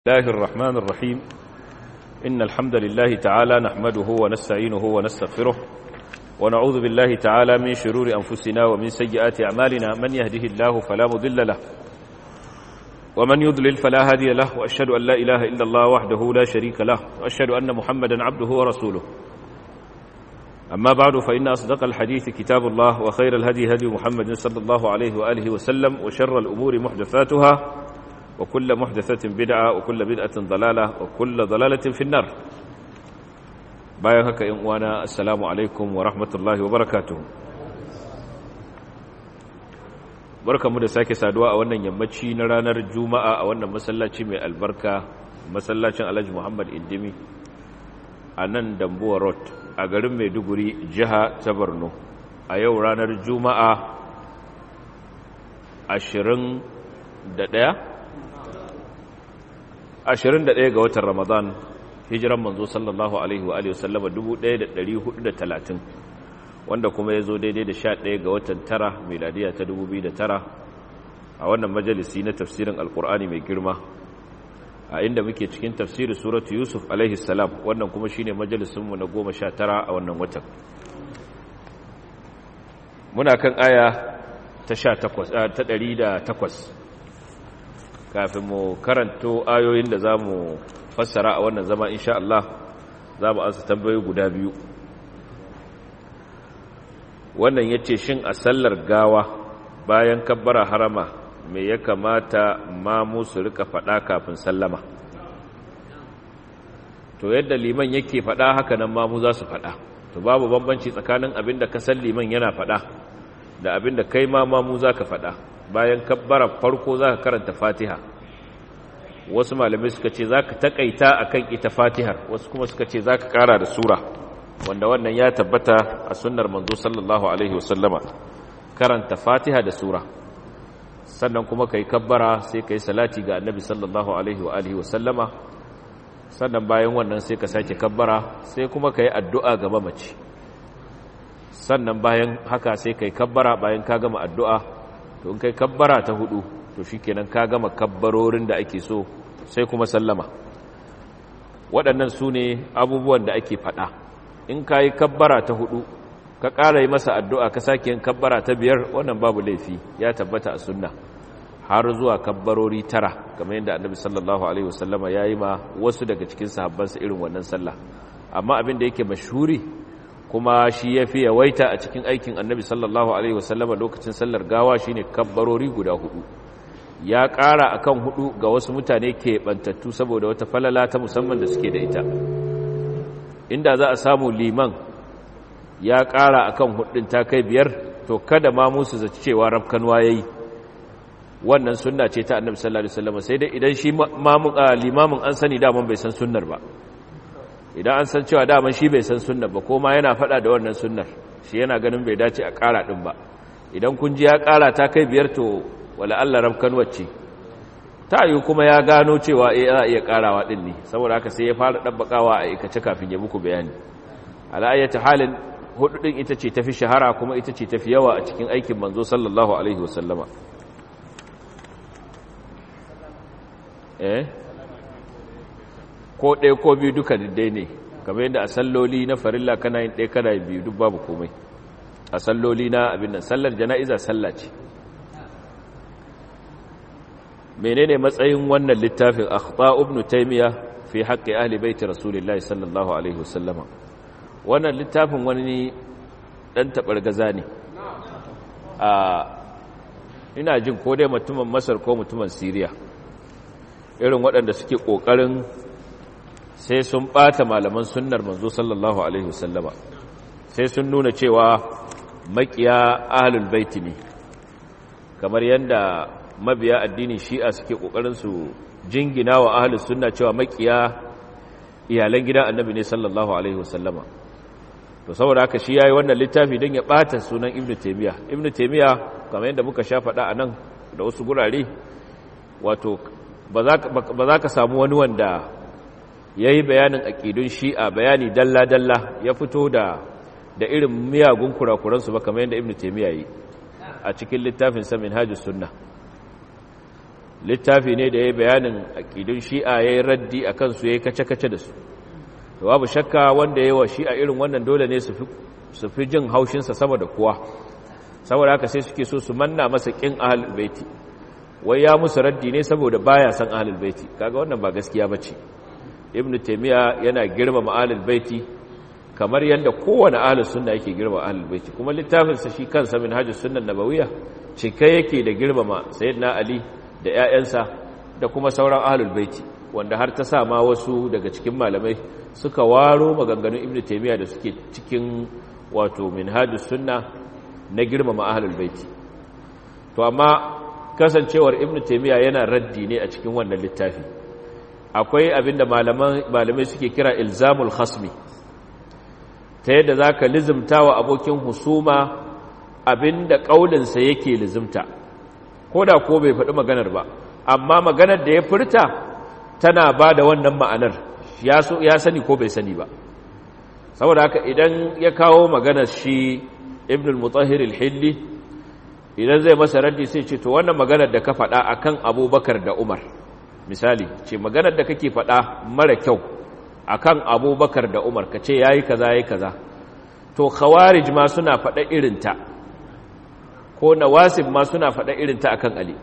الله الرحمن الرحيم إن الحمد لله تعالى نحمده ونستعينه ونستغفره ونعوذ بالله تعالى من شرور أنفسنا ومن سيئات أعمالنا من يهده الله فلا مضل له ومن يضلل فلا هادي له وأشهد أن لا إله إلا الله وحده لا شريك له وأشهد أن محمدا عبده ورسوله أما بعد فإن أصدق الحديث كتاب الله وخير الهدي هدي محمد صلى الله عليه وآله وسلم وشر الأمور محدثاتها وكل محدثة بدعة وكل بدعة ضلالة وكل ضلالة في النار. بايا هكا وانا السلام عليكم ورحمة الله وبركاته. بركة مدى ساكي سادواء وانا يمتشي نرانا الجمعة وانا مسلاتي من البركة مسلاتي علاج محمد اندمي anan Dambuwa Road a garin Maiduguri jiha ta Borno a yau ranar Juma'a 21 ga watan Ramadan hijiran manzo sallallahu alaihi wa alihi wasallama 1430 wanda kuma yazo daidai da 11 ga watan tara miladiya ta 2009 a wannan majalisi na tafsirin alqur'ani mai girma a inda muke cikin tafsirin suratu Yusuf alaihi salam wannan kuma shine majalisin mu na 19 a wannan watan muna kan aya ta 108 kafin mu karanto ayoyin da za mu fassara a wannan zama insha Allah za mu ansa tambayoyi guda biyu. Wannan yace shin a sallar gawa bayan kabbara harama me ya kamata mamu su rika faɗa kafin sallama? To yadda liman yake faɗa haka nan mamu za su faɗa. To babu bambanci tsakanin abinda ka san liman yana faɗa da abinda kai ma mamu za ka faɗa. Bayan kabbara farko za ka karanta fatiha wasu malamai suka ce za ka taƙaita a kan ita fatihar wasu kuma suka ce za ka ƙara da sura wanda wannan ya tabbata a sunnar manzo sallallahu alaihi wasallama karanta fatiha da sura sannan kuma ka yi kabbara sai ka yi salati ga annabi sallallahu alaihi wasallama sannan bayan wannan sai ka sake kabbara sai kuma ka yi addu'a ga mamaci sannan bayan haka sai ka yi kabbara bayan ka gama addu'a to in kai kabbara ta hudu to shikenan ka gama kabbarorin da ake so sai kuma sallama waɗannan su ne abubuwan da ake faɗa in ka yi kabbara ta hudu ka ƙara yi masa addu'a ka sake yin kabbara ta biyar wannan babu laifi ya tabbata a sunna har zuwa kabbarori 9 kamar yadda annabi sallallahu alaihi wasallama ya yi ma wasu daga cikin sahabbansa irin wannan sallah amma abin da yake mashhuri kuma shi ya fi yawaita a cikin aikin annabi sallallahu alaihi wasallama lokacin sallar gawa shine kabbarori guda 4 ya ƙara akan 4 ga wasu mutane ke bantattu saboda wata falala ta musamman da suke da ita inda za a samu liman ya ƙara akan 4 ta kai 5 to kada ma musu zaci cewa rafkanwa yayi wannan sunna ce ta annabi sallallahu alaihi wasallama sai dai idan shi limamin an sani daman bai san sunnar ba idan an san cewa daman shi bai san sunnar ba ko ma yana faɗa da wannan sunnar shi yana ganin bai dace a ƙara ɗin ba idan kun ji ya ƙara ta kai 5 to wala Allah rabkan wacce ta yi kuma ya gano cewa za a iya ƙarawa ɗin ne saboda haka sai ya fara ɗabbaƙawa a aikace kafin ya muku bayani ala ayyata halin 4 ɗin ita ce tafi shahara kuma ita ce tafi yawa a cikin aikin manzo sallallahu alaihi wasallama ko ɗaya ko biyu duka daidai ne kamar yadda a salloli na farilla kana yin ɗaya kana yin biyu duk babu komai a salloli na abin nan sallar jana'iza sallah ce menene matsayin wannan littafin akhta ibn taymiya fi haqqi ahli baiti rasulillahi sallallahu alaihi wasallama wannan littafin wani dan tabargaza ne ina jin ko dai mutumin masar ko mutumin siriya irin waɗanda suke ƙoƙarin sai sun ɓata malaman sunnar manzo sallallahu alaihi wasallama sai sun nuna cewa makiya ahlul baiti ne kamar yadda mabiya addinin shi'a suke ƙoƙarin su jingina wa ahlus sunna cewa makiya iyalan gidan annabi ne sallallahu alaihi wasallama to saboda haka shi yayi wannan littafi don ya ɓata sunan ibnu taymiya kamar yadda muka sha faɗa a nan da wasu gurare wato ba za ka samu wani wanda ya yi bayanin aƙidun shi'a bayani dalla-dalla ya fito da irin miyagun kurakuransu ba kamar yadda ibn taimiyya yi a cikin littafin sa minhajus sunna littafi ne da ya bayanin aqidun shi'a yayin raddi akan su yayin kace-kace da su to babu shakka wanda yayi wa shi'a irin wannan dole ne su fi jin haushin sa sama da kowa saboda haka sai suke so su manna masa kin ahlul baiti wai ya musu raddi ne saboda baya san ahlul baiti kaga wannan ba gaskiya bace ibnu taymiya yana girmama ahlul baiti kamar yadda kowane ahlus sunna yake girmama ahlul baiti kuma littafin sa shi kansa minhajus sunnah nabawiyya cike yake da girmama sayyidina ali da ƴaƴansa da kuma sauran ahlul baiti wanda har ta sa ma wasu daga cikin malamai suka waro maganganun ibnu taymiya da suke cikin wato minhajus sunnah na girmama ahlul baiti to amma kasancewar ibnu taymiya yana raddi ne a cikin wannan littafi akwai abinda malamai suke kira ilzamul khasmi ta yadda zaka lizimta wa abokin husuma abinda kaulinsa yake lizimta koda ko bai faɗi maganar ba amma maganar da ya furta tana ba da wannan ma'anar ya sani ko bai sani ba saboda haka idan ya kawo maganar shi ibn al-mutahhir al-hilli idan zai masa raddi sai ce to wannan maganar da ka faɗa akan abubakar da umar misali ce maganar da kake faɗa mara kyau akan abubakar da umar ka ce yayi kaza yayi kaza to khawarij ma suna faɗa irinta ko nawasib ma suna faɗa irinta akan ali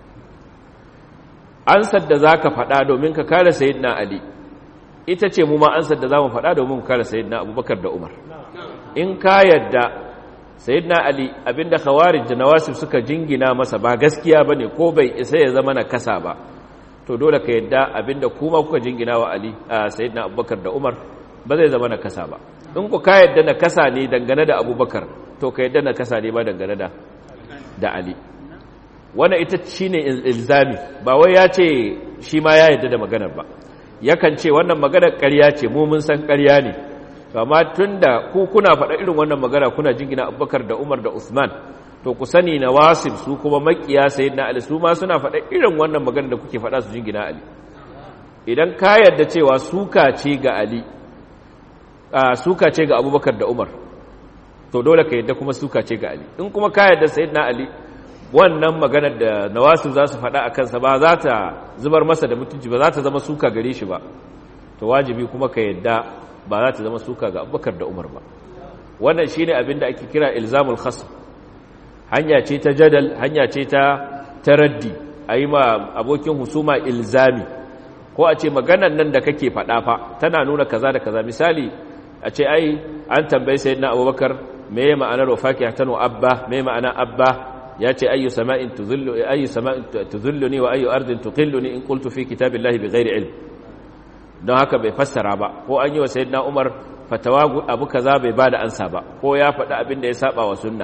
ansar da zaka faɗa domin ka kare sayyidina ali ita ce mu ma ansar da zamu faɗa domin mu kare sayyidina abubakar da umar in ka yadda sayyidina ali abinda khawarij da nawasib suka jingina masa ba gaskiya bane ko bai isa ya zama na kasa ba to dole ka yadda abinda kuma kuka jingina wa ali sayyidina abubakar da umar ba zai zama na kasa ba in ku ka yadda na kasa ne dangane da abubakar to ka yadda na kasa ne ba dangane da ali wannan ita shine ilzami ba wai ya ce shi ma ya yadda da maganar ba yakan ce wannan maganar ƙarya ce mu mun san ƙarya ne amma tunda ku kuna faɗa irin wannan magana kuna jingina abubakar da umar da usman to ku sani na wasif su kuma makiya sayyidina ali su ma suna faɗa irin wannan magana da kuke faɗa su jingina ali idan ka yarda cewa suka ce ga ali suka ce ga abubakar da umar to dole ka yarda kuma suka ce ga ali in kuma ka yarda sayyidina ali wannan maganar da nawasif za su faɗa a kansa ba za ta zubar masa da mutunci ba za ta zama suka gare shi ba to wajibi kuma ka yarda ba za ta zama suka ga abubakar da umar ba wannan shine abin da ake kira ilzamul khasm hanya ce ta jadal hanya ce ta raddi ayi ma abokin husuma ilzami ko a ce maganar nan da kake faɗa fa tana nuna kaza da kaza misali a ce ai an tambayi sayyidina abubakar meye ma'anar wafaqihatan wa abba meye ma'ana abba ya ce ayyu sama'in tudhilluni wa ayyu ardin tuqilluni in qultu fi kitabillahi bighairi ilm don haka bai fassara ba ko an yi wa sayyidina umar fatawa abu kaza bai bada ansa ba ko ya faɗi abin da ya saba wa sunna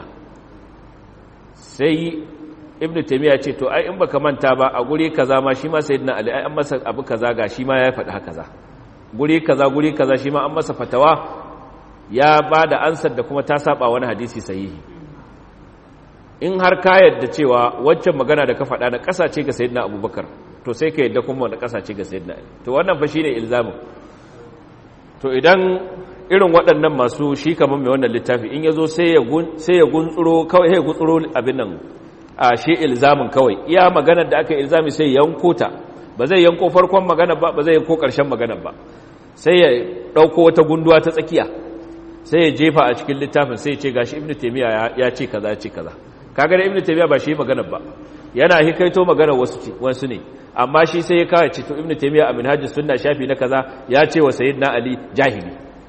sai ibnu taymiya ce to ai in baka manta ba a guri kaza ma shi ma sayyidina ali ai an masa abu kaza ga shi ma ya faɗi haka kaza guri kaza shi ma an masa fatawa ya bada ansar da kuma ta saba wani hadisi sahihi in har ka yadda cewa waccan magana da ka faɗa na ƙasa ce ga sayyidina abubakar to sai ka yadda kuma wanda ƙasa ce ga sayyidina ali to wannan fa shine ilzamin to idan irin waɗannan masu shi kamar mai wannan littafi in yazo sai ya guntsuro kawai sai ya guntsuro abin nan a shi ilzamin kawai iya maganar da aka ilzami sai yanko ta ba zai yanko farkon magana ba zai yanko ƙarshen magana ba sai ya ɗauko wata gunduwa ta tsakiya sai ya jefa a cikin littafin sai ya ce gashi ibnu taymiya ya ce kaza ya ce kaza kaga da ibnu taymiya ba shi magana ba yana hikaito magana wasu ne amma shi sai ya kawo ce to ibnu taymiya a minhajus sunna shafi na kaza ya ce wa sayyidina ali jahili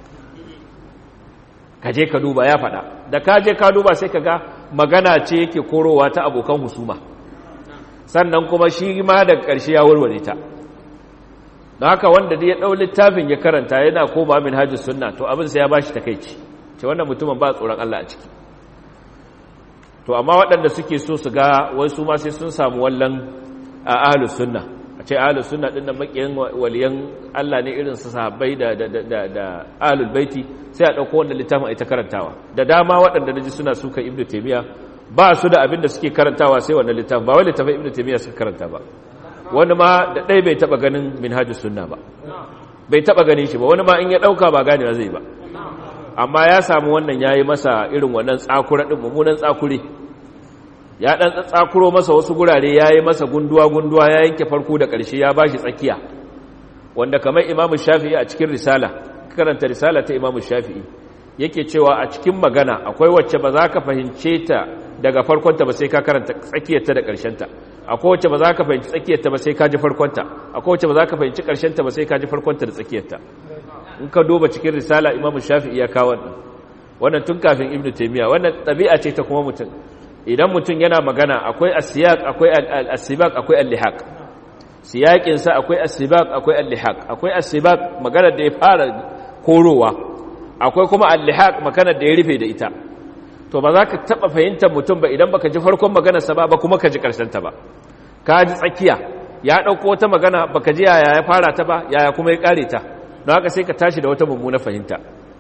kaje ka duba ya fada da kaje ka duba sai kaga magana ce yake korowa ta abokan husuma sannan kuma shi ma daga ƙarshe ya warware ta don haka wanda da ya dau littafin ya karanta yana koma minhajus sunna to abin sai ya bashi takeici ce wannan mutumin ba tsoron Allah a ciki to amma waɗanda suke so su ga wai su ma sai sun samu wallan ahlus sunna a ce ahlus sunna din nan makiyan waliyan Allah ne irin su sahabbai da ahlul baiti sai a dauko wannan littafin ai ta karantawa da dama waɗanda naji suna suka ibnu taymiya ba su da abin da suke karantawa sai wannan littafin ba wai littafin ibnu taymiya suka karanta ba wani ma da dai bai taba ganin minhajus sunna ba bai taba ganin shi ba wani ma in ya dauka ba ganewa zai ba amma ya samu wannan yayi masa irin wannan tsakura din mummunan tsakure ya dan tsakuro masa wasu gurare yayi masa gunduwa ya yanke farko da ƙarshe ya bashi tsakiya, wanda kamar Imam Shafi'i a cikin risala, karanta risala ta Imam Shafi'i yake cewa a cikin magana akwai wacce ba za ka fahimce ta daga farkonta ba sai ka karanta tsakiyarta da ƙarshenta, akwai wacce ba za ka fahimci tsakiyarta ba sai ka ji farkonta, akwai wacce ba za ka fahimci ƙarshenta ba sai ka ji farkonta da tsakiyarta. In ka duba cikin risala Imam Shafi'i ya kawo wannan tun kafin Ibn Taymiyyah. Wannan ɗabi'a ce ta kuma mutum, idan mutum yana magana akwai as-siyaq, akwai as-sibaq, akwai al-lihaq. Siyaqin sa akwai as-sibaq, akwai al-lihaq. Akwai as-sibaq magana da ya fara korowa, akwai kuma al-lihaq magana da ya rufe da ita. To ba za ka taba fahimtar mutum ba idan baka ji farkon maganarsa ba kuma ka ji karshen ta ba. Ka ji tsakiya, ya dauko wata magana baka ji yaya ya fara ta ba, yaya kuma ya kare ta. Don haka sai ka tashi da wata mummuna fahimta.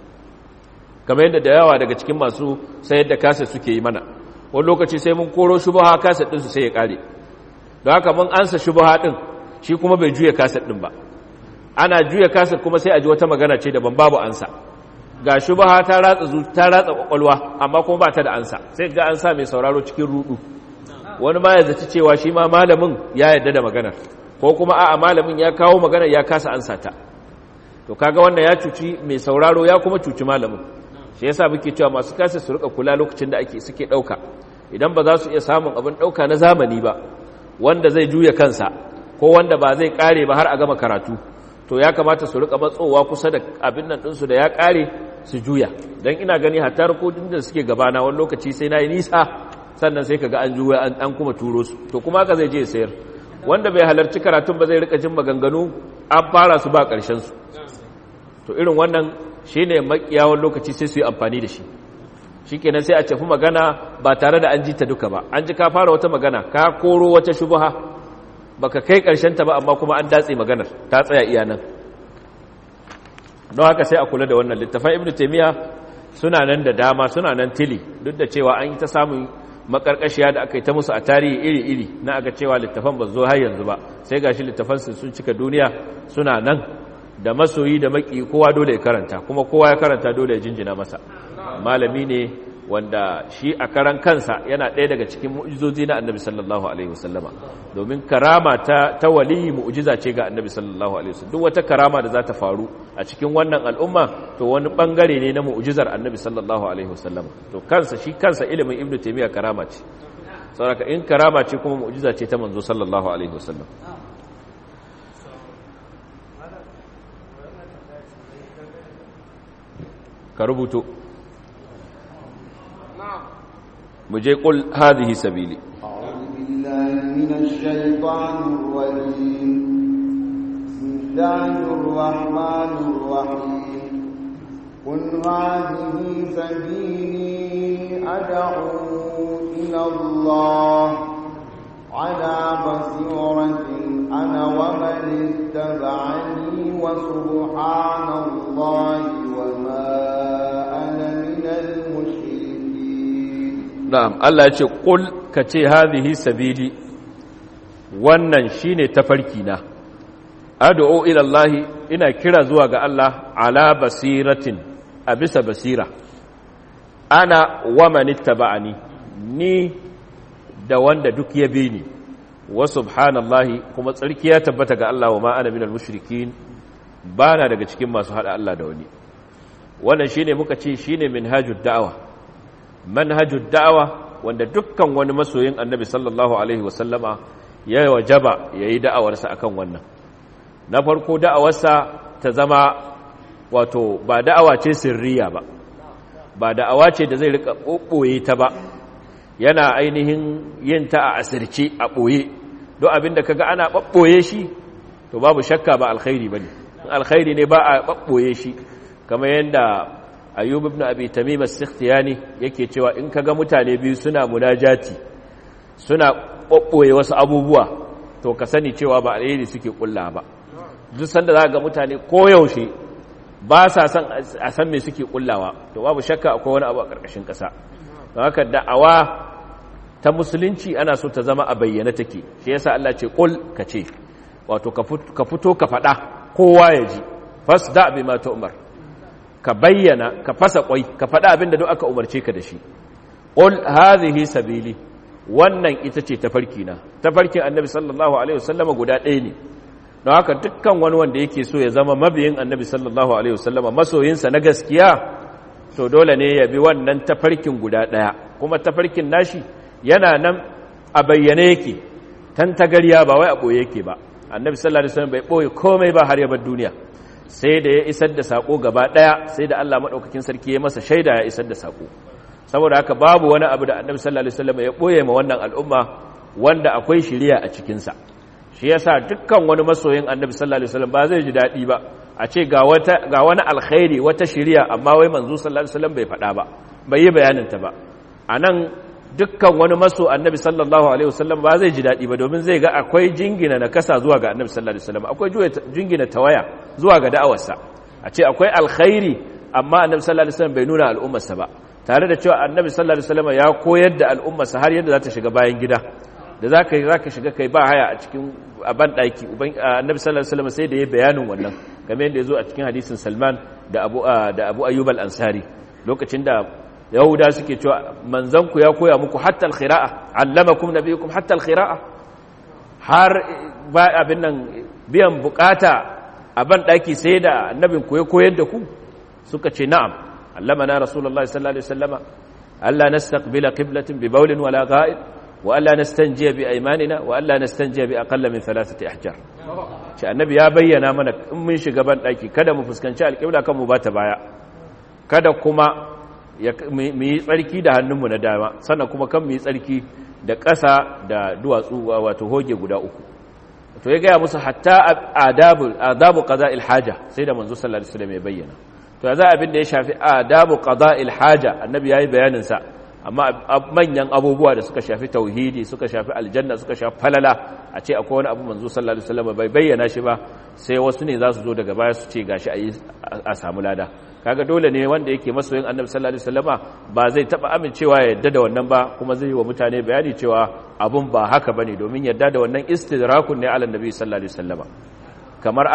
Kamar yadda da yawa daga cikin masu sayar da kaset suke yi mana. Wani lokaci sai mun koro shubha kaset din su sai ya kare. Don haka mun ansa shubha din, shi kuma bai juya kaset din ba. Ana juya kaset kuma sai a ji wata magana ce daban babu ansa. Ga shubha ta ratsa kwakwalwa amma kuma ba ta da ansa, sai ga an sa mai sauraro cikin rudu. Wani ma ya zaci cewa shi ma malamin ya yarda da maganar, ko kuma a'a malamin ya kawo maganar ya kasa ansa ta. To kaga wannan ya cuci mai sauraro ya kuma cuci malamin. Shi yasa muke cewa masu kasa su rika kula lokacin da suke dauka, idan ba za su iya samun abin dauka na zamani ba wanda zai juya kansa ko wanda ba zai kare ba har a gama karatu, to ya kamata su rika matsowa kusa da abin nan ɗinsu da ya kare su juya. Don ina gani hatta rikodin da suke gabana wani lokaci sai na yi nisa sannan sai kaga an juya an kuma turo su, to kuma haka zai je ya sayar. Wanda bai halarci karatun ba zai rika jin maganganu an fara su ba ƙarshen su. To irin wannan shine makiyawan lokaci sai su yi amfani da shi. Shikenan sai a tafi magana ba tare da an ji ta duka ba. An ji ka fara wata magana, ka koro wata shubha, baka kai ƙarshen ta ba amma kuma an datse maganar ta tsaya iya nan. Don haka sai a kula da wannan. Littafan Ibn Taymiyyah suna nan da dama, suna nan tili, duk da cewa an yi ta samun makarkashiya da aka yi ta musu a tarihi iri-iri na aga cewa littafan ba zo har yanzu ba, sai gashi littafan sun cika duniya, suna nan da masoyi da maki kowa dole ya karanta, kuma kowa ya karanta dole ya jinjina masa. Malami ne wanda shi a karan kansa yana ɗaya daga cikin mu'jizozi na Annabi sallallahu alaihi wasallama, domin karama ta waliyi mu'jiza ce ga Annabi sallallahu alaihi wasallam. Duk wata karama da za ta faru a cikin wannan al'umma to wani bangare ne na mu'jizar Annabi sallallahu alaihi wasallama. To kansa ilimin Ibn Taymiyyah karama ce, saboda in karama ce kuma mu'jiza ce ta manzo sallallahu alaihi wasallam. ka rubuto mu je qul hadhihi sabili a'udhu billahi minash shaitanir rajim bismillahir rahmanir rahim qul hadhihi sabili ad'u ila Allah ala basiratin ana wa man ittaba'ani wa subhanallahi wa ma na'am. Allah ya ce qul ka ce hadhihi sabili, wannan shine tafarki na, ad'u ila Allah, ina kira zuwa ga Allah ala basiratin, a bisa basira, ana wa man ittaba'ani, ni da wanda duk ya bi ni, wa subhanallahi, kuma tsarki ya tabbata ga Allah, wa ma ana minal mushrikin, bana daga cikin masu hada Allah da wani. Wannan shine muka ce shine manhajud da'awa, wanda dukkan wani masoyin Annabi sallallahu alaihi wasallama ya wajaba yayi da'awarsa akan wannan. Na farko da'awarsa ta zama wato ba da'awa ce sirriya ba da'awa ce da zai rika ɓoye ta ba, yana ainihin yin ta a asirce a ɓoye. Duk abinda kaga ana ɓaɓɓoye shi to babu shakka ba alkhairi bane. In alkhairi ne ba a ɓaɓɓoye shi, kamar yadda Ayyub ibn Abi Tamim as-Sikhtiyani yake cewa in kaga mutane biyu suna munajati, suna ɓoɓɓoye wasu abubuwa, to ka sani cewa ba alheri suke kulla ba. Duk sanda za ga mutane koyaushe ba sa san a san me suke kullawa, to babu shakka akwai wani abu a ƙarƙashin ƙasa. Don haka da'awa ta musulunci ana so ta zama a bayyana take. Shi yasa Allah ce qul, ka ce, wato ka fito ka faɗa kowa ya ji, fasda bima tu'mar, ka bayyana, ka fasa kwai, ka faɗa abin da duk aka umarce ka da shi. Qul hadhihi sabili, wannan ita ce tafarkina. Tafarkin annabi sallallahu alaihi wasallama guda ɗaya ne, don haka dukkan wani wanda yake so ya zama mabiyin annabi sallallahu alaihi wasallama, masoyinsa na gaskiya, to dole ne ya bi wannan tafarkin guda ɗaya. Kuma tafarkin nashi yana nan a bayyane yake, tantagariya ba wai a ɓoye yake ba. Annabi sallallahu alaihi wasallam bai ɓoye komai ba har ya bar duniya, sai da ya isar da sako gaba ɗaya, sai da Allah madaukakin sarki ya masa shaida ya isar da sako. Saboda haka babu wani abu da annabi sallallahu alaihi wasallam ya ɓoye ma wannan al'umma wanda akwai shiriya a cikinsa. Shi yasa dukkan wani masoyin annabi sallallahu alaihi wasallam ba zai ji daɗi ba a ce ga wani alkhairi, wata shiriya, amma wai manzo sallallahu alaihi wasallam bai faɗa ba, bai yi bayanin ta ba. Anan dukkan wani maso annabi sallallahu alaihi wasallam ba zai ji daɗi ba, domin zai ga akwai jingina na kasa zuwa ga annabi sallallahu alaihi wasallam, akwai jingina tawaya zuwa ga da'awarsa. A ce akwai alkhairi amma annabi sallallahu alaihi wasallam bai nuna al'ummarsa ba, tare da cewa annabi sallallahu alaihi wasallam ya koyar da al'ummarsa har yadda za ta shiga bayan gida, da zaka shiga kai ba haya a cikin ban daki. Annabi sallallahu alaihi wasallam sai da ya bayanin wannan, kamar yadda ya zo a cikin hadisin Salman da Abu Ayyub al-Ansari, lokacin da Yahuda suke cewa manzanku ya koya muku hatta al-khira'a, allamakum nabiyukum hatta al-khira'a, har ba abin nan biyan bukata a ban daki sai da annabin ku ya koyar da ku. Suka ce na'am, allamana rasulullahi sallallahu alaihi wasallama alla nastaqbila qiblatin bi bawlin wala gha'id wa alla nastanjiya bi aymanina wa alla nastanjiya bi aqalla min thalathati ahjar. Ce annabi ya bayyana mana in mun shiga ban daki kada mu fuskanci alqibla, kan mu bata baya, kada kuma mu yi tsarki da hannunmu na dama, sannan kuma kan mu yi tsarki da ƙasa da duwatsu, wato hoge guda uku. To ya gaya musu hatta adabu qada'il haja, sai da manzo sallallahu alaihi wasallam ya bayyana. To ya za abin da ya shafi adabu qada'il haja, annabi yayi bayanin sa, amma manyan abubuwa da suka shafi tauhidi, suka shafi aljanna, suka shafi falala, a ce akwai wani abu manzo sallallahu alaihi wasallam bai bayyana shi ba, sai wasu ne za su zo daga baya su ce gashi a samu lada. Kaga dole ne wanda yake masoyin annabi sallallahu alaihi wasallama ba zai taba amincewa ya yadda da wannan ba, kuma zai yi wa mutane bayani cewa abun ba haka bane, domin yadda da wannan istidrakun ne ala annabi sallallahu alaihi wasallama. Kamar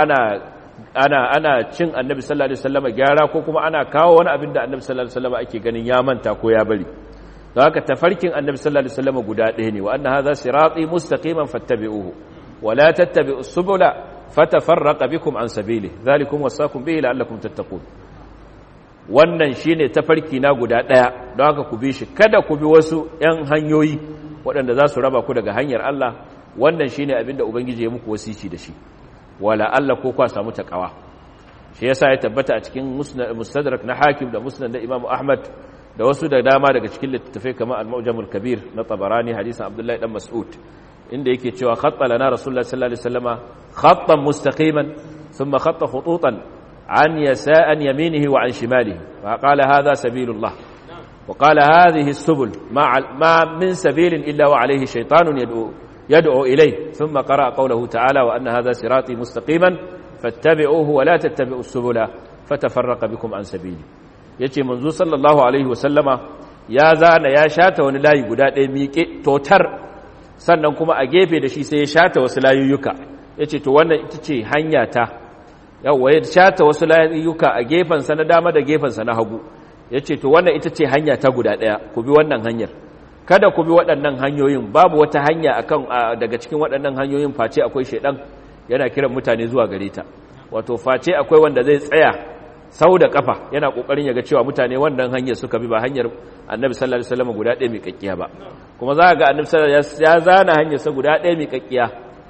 ana cin annabi sallallahu alaihi wasallama gyara, ko kuma ana kawo wani abin da annabi sallallahu alaihi wasallama ake ganin ya manta ko ya bari. Don haka tafarkin annabi sallallahu alaihi wasallama guda ɗaya ne, wa anna hadha sirati mustaqiman fattabi'uhu wa la tattabi'us subula fatafarraqa bikum an sabilihi dhalikum wasaqum bihi la'allakum tattaqun. Wannan shine tafarki na guda ɗaya, don haka ku bi shi, kada ku bi wasu ‘yan hanyoyi waɗanda za su raba ku daga hanyar Allah. Wannan shine abin da Ubangiji ya muku wasici da shi, wala Allah ko kwa samu taqwa. Shi yasa ya tabbata a cikin mustadrak na Hakim da musnad da Imam Ahmad da wasu da dama daga cikin littattafai kamar Al-Mu'jamul Kabir na Tabarani, hadisin Abdullah dan Mas'ud, inda yake cewa khatta lana Rasulullah sallallahu alaihi wasallama khattan mustaqiman thumma khatta khututan عن يمينه وعن شماله، فقال هذا سبيل الله، وقال هذه السبل ما من سبيل إلا وعليه شيطان يدعو إليه، ثم قرأ قوله تعالى وأن هذا صراطي مستقيما فاتبعوه ولا تتبعوا السبل فتفرق بكم عن سبيلي. yace manzo sallallahu alaihi wasallama ya zana ya shata wani layi guda ɗaya miƙe totar, sannan kuma a gefe da shi sai ya shata wasu layuyyuka. Yace to wannan ita ce hanya ta, yawwa ya shata wasu layuka a gefensa na dama da gefensa na hagu. Ya ce to wannan ita ce hanya ta guda ɗaya, ku bi wannan hanyar, kada ku bi waɗannan hanyoyin. Babu wata hanya daga cikin waɗannan hanyoyin face akwai shaidan yana kiran mutane zuwa gare ta, wato face akwai wanda zai tsaya sau da kafa yana kokarin ya ga cewa mutane wannan hanyar suka bi, ba hanyar annabi sallallahu alaihi wasallam guda ɗaya mai kakkiya ba. Kuma za ga annabi sallallahu alaihi wasallam ya zana hanyar sa guda ɗaya mai kakkiya,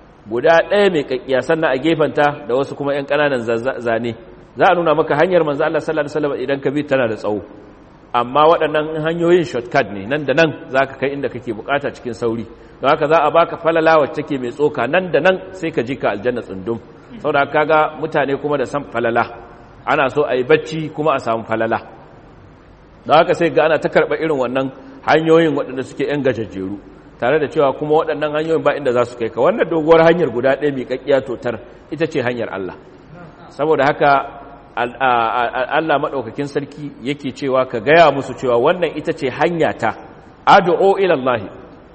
sannan a gefenta da wasu kuma ‘yan ƙananan zane. Za a nuna maka hanyar manzo Allah sallallahu alaihi wasallam idan ka bi tana da tsawo, amma waɗannan hanyoyin shortcut ne, nan da nan za ka kai inda kake bukata cikin sauri. Don haka za a baka falala wacce take mai tsoka, nan da nan sai ka ji ka aljanna tsundum. Saboda kaga mutane kuma da san falala, ana so a yi bacci kuma a samu falala. Don haka sai ga ana ta karɓa irin wannan hanyoyin waɗanda suke ‘yan gajajjeru, tare da cewa kuma waɗannan hanyoyin ba inda za su kai ka. Wannan doguwar hanyar guda ɗaya miƙaƙƙiya totar ita ce hanyar Allah. Saboda haka Allah maɗaukakin sarki yake cewa ka gaya musu cewa wannan ita ce hanya ta, ad'u ila Allah.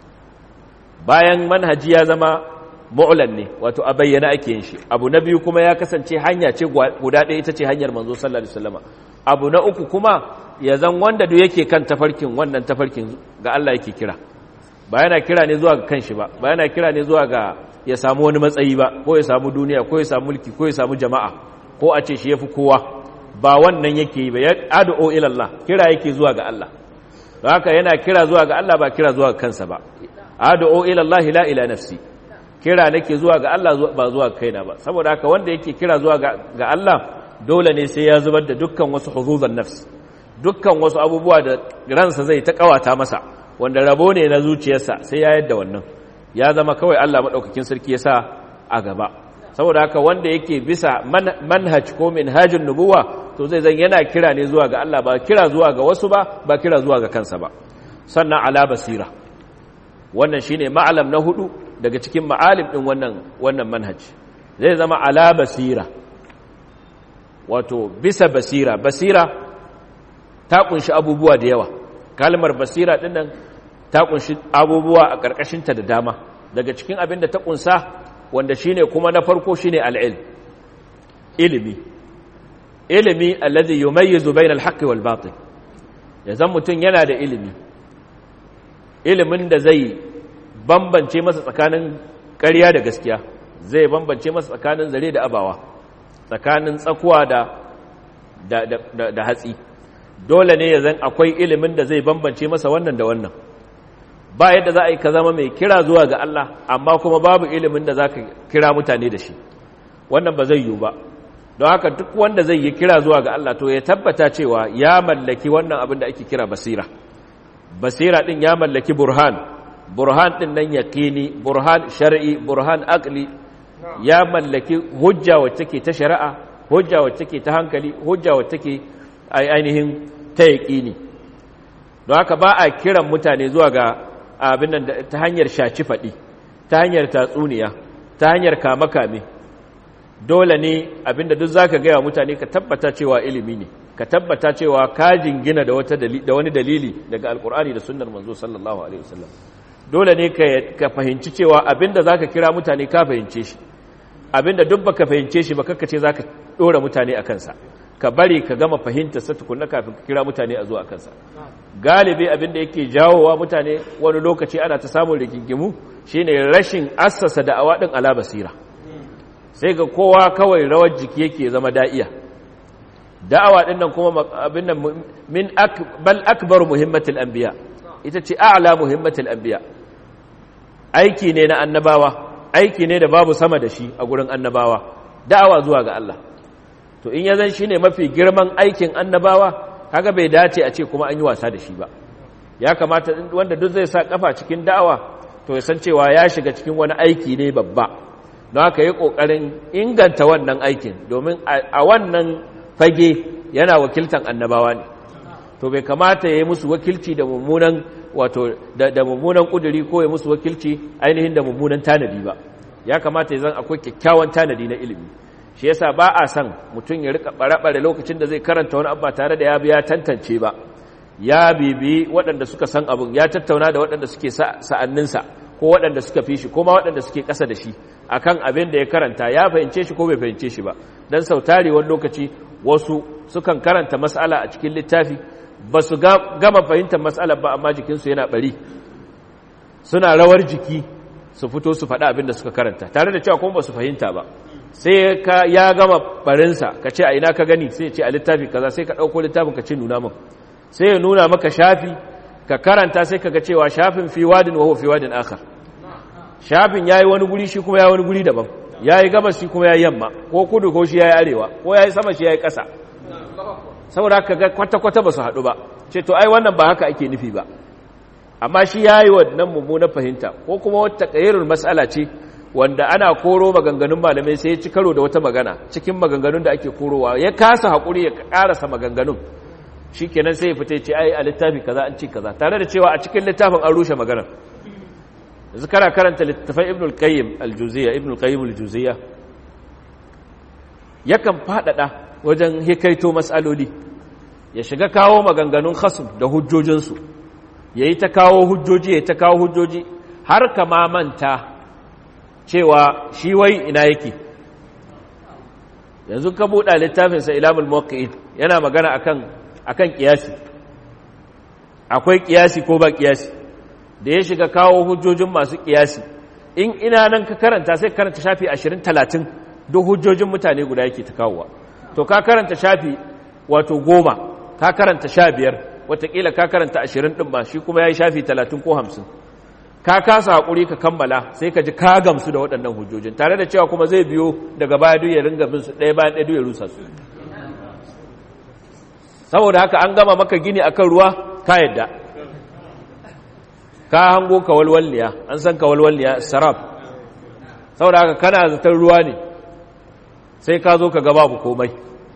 Bayan manhaji ya zama mu'lan ne, wato a bayyana ake yin shi. Abu na biyu kuma ya kasance hanya ce guda ɗaya, ita ce hanyar manzo sallallahu alaihi wasallam. Abu na uku kuma ya zan wanda duk yake kan tafarkin, wannan tafarkin ga Allah yake kira. ba yana kira ne zuwa ga kanshi ba yana kira ne zuwa ga ya samu wani matsayi ba, ko ya samu duniya, ko ya samu mulki, ko ya samu jama'a, ko a ce shi yafi kowa. Ba wannan yake yi ba, ya ad'u ila Allah, kira yake zuwa ga Allah. Don haka yana kira zuwa ga Allah ba kira zuwa ga kansa ba. Ad'u ila Allah la ila nafsi, kira nake zuwa ga Allah ba zuwa ga kaina ba. Saboda haka wanda yake kira zuwa ga Allah dole ne sai ya zubar da dukkan wasu huzuzan nafs, dukkan wasu abubuwa da ransa zai ta kawata masa, wanda rabo ne na zuciyarsa, sai ya yadda wannan, ya zama kawai Allah madaukakin sarki ya sa a gaba. Saboda haka wanda yake bisa manhaj ko minhajin nubuwa, to zai zan yana kira ne zuwa ga Allah, ba kira zuwa ga wasu ba kira zuwa ga kansa ba. Sannan ala basira, wannan shine ma'alam na hudu daga cikin ma'alim din wannan manhaj. Zai zama ala basira, wato bisa basira. Basira ta kunshi abubuwa da yawa. Kalmar basira din nan ta kunshi abubuwa a ƙarƙashinta da dama. Daga cikin abin da ta kunsa, wanda shine kuma na farko shine al-ilm, ilimi alladhi yumayyizu bayna al-haqqi wal batil. Yanzu mutum yana da ilimin da zai bambance masa tsakanin ƙarya da gaskiya, zai bambance masa tsakanin zare da abawa, tsakanin tsakuwa da hatsi. Dole ne ya zan akwai ilimin da zai bambance masa wannan da wannan. Ba yadda za a yi ka zama mai kira zuwa ga Allah, amma kuma babu ilimin da za ka kira mutane da shi, wannan ba zai yiwu ba. Don haka duk wanda zai yi kira zuwa ga Allah, to ya tabbata cewa ya mallaki wannan abin da ake kira basira. Basira ɗin ya mallaki burhan ɗin nan yaƙini, burhan shar'i, burhan aqli, ya mallaki hujja wacce take ta shari'a, hujja wacce take ta hankali, hujja wacce take ainihin ta yaƙini. Don haka ba a kiran mutane zuwa ga abin nan ta hanyar shaci faɗi, ta hanyar tatsuniya, ta hanyar kame-kame. Dole ne abinda duk zaka gaya mutane ka tabbata cewa ilimi ne, ka tabbata cewa ka jingina da wani dalili daga alkur'ani da sunnar manzo sallallahu alaihi wasallam. Dole ne ka fahimci cewa abinda zaka kira mutane ka fahimce shi, abinda duk baka fahimce shi ba kakka ce zaka dora mutane a kansa, ka bari ka gama fahimtar sa tukunna kafin ka kira mutane a zuwa kansa. Galibi abinda yake jawowa mutane wani lokaci ana ta samun rigingimu shine rashin assasa da'awa din ala basira. Sai ga kowa kawai rawar jiki yake zama da'iya. Da'awa din nan kuma abin nan bal akbar muhimmatul anbiya, ita ce a'la muhimmatul anbiya. Aiki ne na annabawa, aiki ne da babu sama da shi a gurin annabawa, da'awa zuwa ga Allah. To in ya zan shine mafi girman aikin annabawa, kaga bai dace a ce kuma an yi wasa da shi ba. Ya kamata wanda duk zai sa kafa cikin da'awa, to ya san cewa ya shiga cikin wani aiki ne babba. Don haka yi ƙoƙarin inganta wannan aikin, domin a wannan fage yana wakiltan annabawa ne. To bai kamata ya yi musu wakilci da mummunan da mummunan ƙuduri, ko ya musu wakilci ainihin da mummunan tanadi ba. Ya kamata ya zan akwai kyakkyawan tanadi na ilimi. Shi yasa ba a san mutum ya rika bare lokacin da zai karanta wani abu ba tare da ya biya tantance ba. Ya bibi waɗanda suka san abun, ya tattauna da waɗanda suke sa'anninsa, ko waɗanda suka fi shi, ko ma waɗanda suke ƙasa da shi akan abin da ya karanta, ya fahimce shi ko bai fahimce shi ba. Dan sautari wani lokaci wasu sukan karanta mas'ala a cikin littafi, ba su gama fahimtar mas'alar ba, amma jikinsu yana bari, suna rawar jiki su fito su faɗa abin da suka karanta, tare da cewa kuma ba su fahimta ba. Sai ya gama barinsa, ka ce a ina ka gani, sai ya ce a littafi kaza, sai ka ɗauko littafin ka ce nuna min, sai ya nuna maka shafi, ka karanta, sai ka ga cewa shafin fi wadin wa huwa fi wadin akhar. Shafin yayi wani guri, shi kuma yayi wani guri daban, yayi gabas, shi kuma yayi yamma, ko kudu, ko shi yayi arewa, ko yayi sama, shi yayi ƙasa. Saboda haka ga kwata-kwata ba su haɗu ba. Ce to ai wannan ba haka ake nufi ba. Amma shi yayi wannan mummunar fahimta, ko kuma wata ƙayyarul mas'ala ce wanda ana koro maganganun malamai, sai ya ci karo da wata magana cikin maganganun da ake korowa, ya kasa haƙuri ya ƙarasa maganganun. Shikenan sai ya fita ya ce ai a littafi kaza an ci kaza, tare da cewa a cikin littafin an rushe maganar. Yanzu kana karanta littafin Ibn al-Qayyim al-Juziyya, yakan faɗaɗa wajen hikaito mas'aloli, ya shiga kawo maganganun khasm da hujjojinsu, yayi ta kawo hujjoji, har kama manta cewa shi wai ina yake. Yanzu ka buɗa littafinsa Ilamul Muwaqqi'in, yana magana akan kiyasi. Akwai kiyasi ko ba kiyasi? da ya shiga kawo hujjojin masu kiyasi in ina nan ka karanta sai karanta shafi 20-30 duk hujjojin mutane guda yake ta kawowa to ka karanta shafi wato 10 ka karanta 15 watakila ka karanta 20 din ba shi kuma yayi shafi 30 ko 50 ka kasa hakuri ka kammala sai ka ji ka gamsu da waɗannan hujjojin tare da cewa kuma zai biyo daga baya duk ya ringa bin su ɗaya bayan ɗaya duk ya rusa su saboda haka an gama maka gini akan ruwa ka yadda ka hango kawalwalniya an san kawalwalniya sarab saboda haka kana zaton ruwa ne sai ka zo ka ga babu komai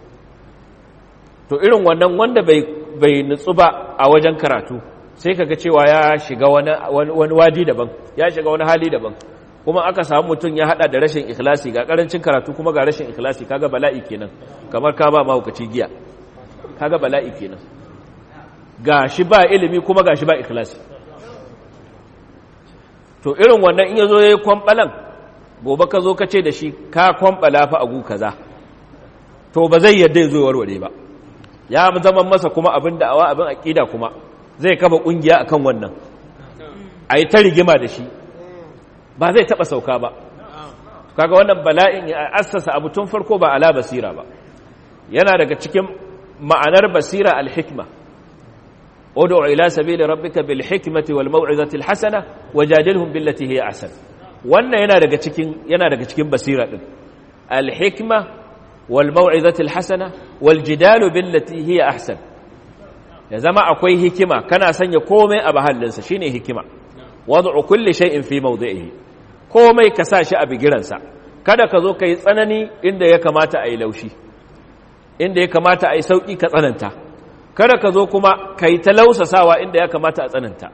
to irin wannan wanda bai nutsu ba a wajen karatu sai kaga cewa ya shiga wani wadi daban ya shiga wani hali daban kuma aka samu mutum ya hada da rashin ikhlasi ga karancin karatu kuma ga rashin ikhlasi kaga bala'i kenan kamar ka ba mahaukaci giya kaga bala'i kenan gashi ba ilimi kuma gashi ba ikhlasi to irin wannan in yazo yayi kwambalan gobe ka zo ka ce da shi ka kwambala fa agu kaza to ba zai yadda yazo warware ba ya zama masa kuma abin da'awa abin aqida kuma zai kafa kungiya akan wannan ayi ta rigima da shi ba zai taba sauka ba kaga wannan bala'in ya assasa abu tun farko ba ala basira ba yana daga cikin ma'anar basira al-hikma ud'u ila sabili rabbika bil hikmati wal maw'izati al hasana wajadilhum billati hiya ahsan wannan yana daga cikin basira din al hikma wal maw'izati al hasana wal jidalu billati hiya ahsan ya zama akwai hikima kana sanya komai a mahallinsa shine hikima wad'u kulli shay'in fi mawdi'ihi komai ka sa shi a bigiransa kada ka zo kai tsanani inda ya kamata ayi laushi inda ya kamata ayi sauki ka tsananta kada ka zo kuma kai talausasawa inda ya kamata a tsananta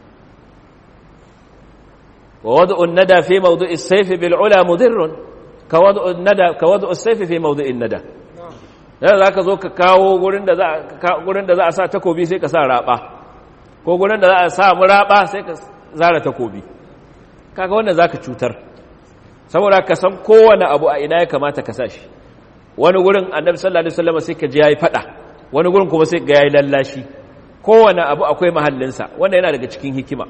wa wad'u an-nada fi mawdi'i as-sayf bil 'ula mudirrun ka wad'u an-nada ka wad'u as-sayf fi mawdi'i an-nada dan zaka zo ka kawo gurin da za a sa takobi sai ka sa raba ko gurin da za a sa muraba sai ka zara takobi kaga wannan zaka cutar saboda ka san kowane abu a ina ya kamata ka sa shi wani gurin annabi sallallahu alaihi wasallam sai ka ji yayi fada wani gurin kuma sai ga yayi lallashi kowane abu akwai mahallinsa wannan yana daga cikin hikima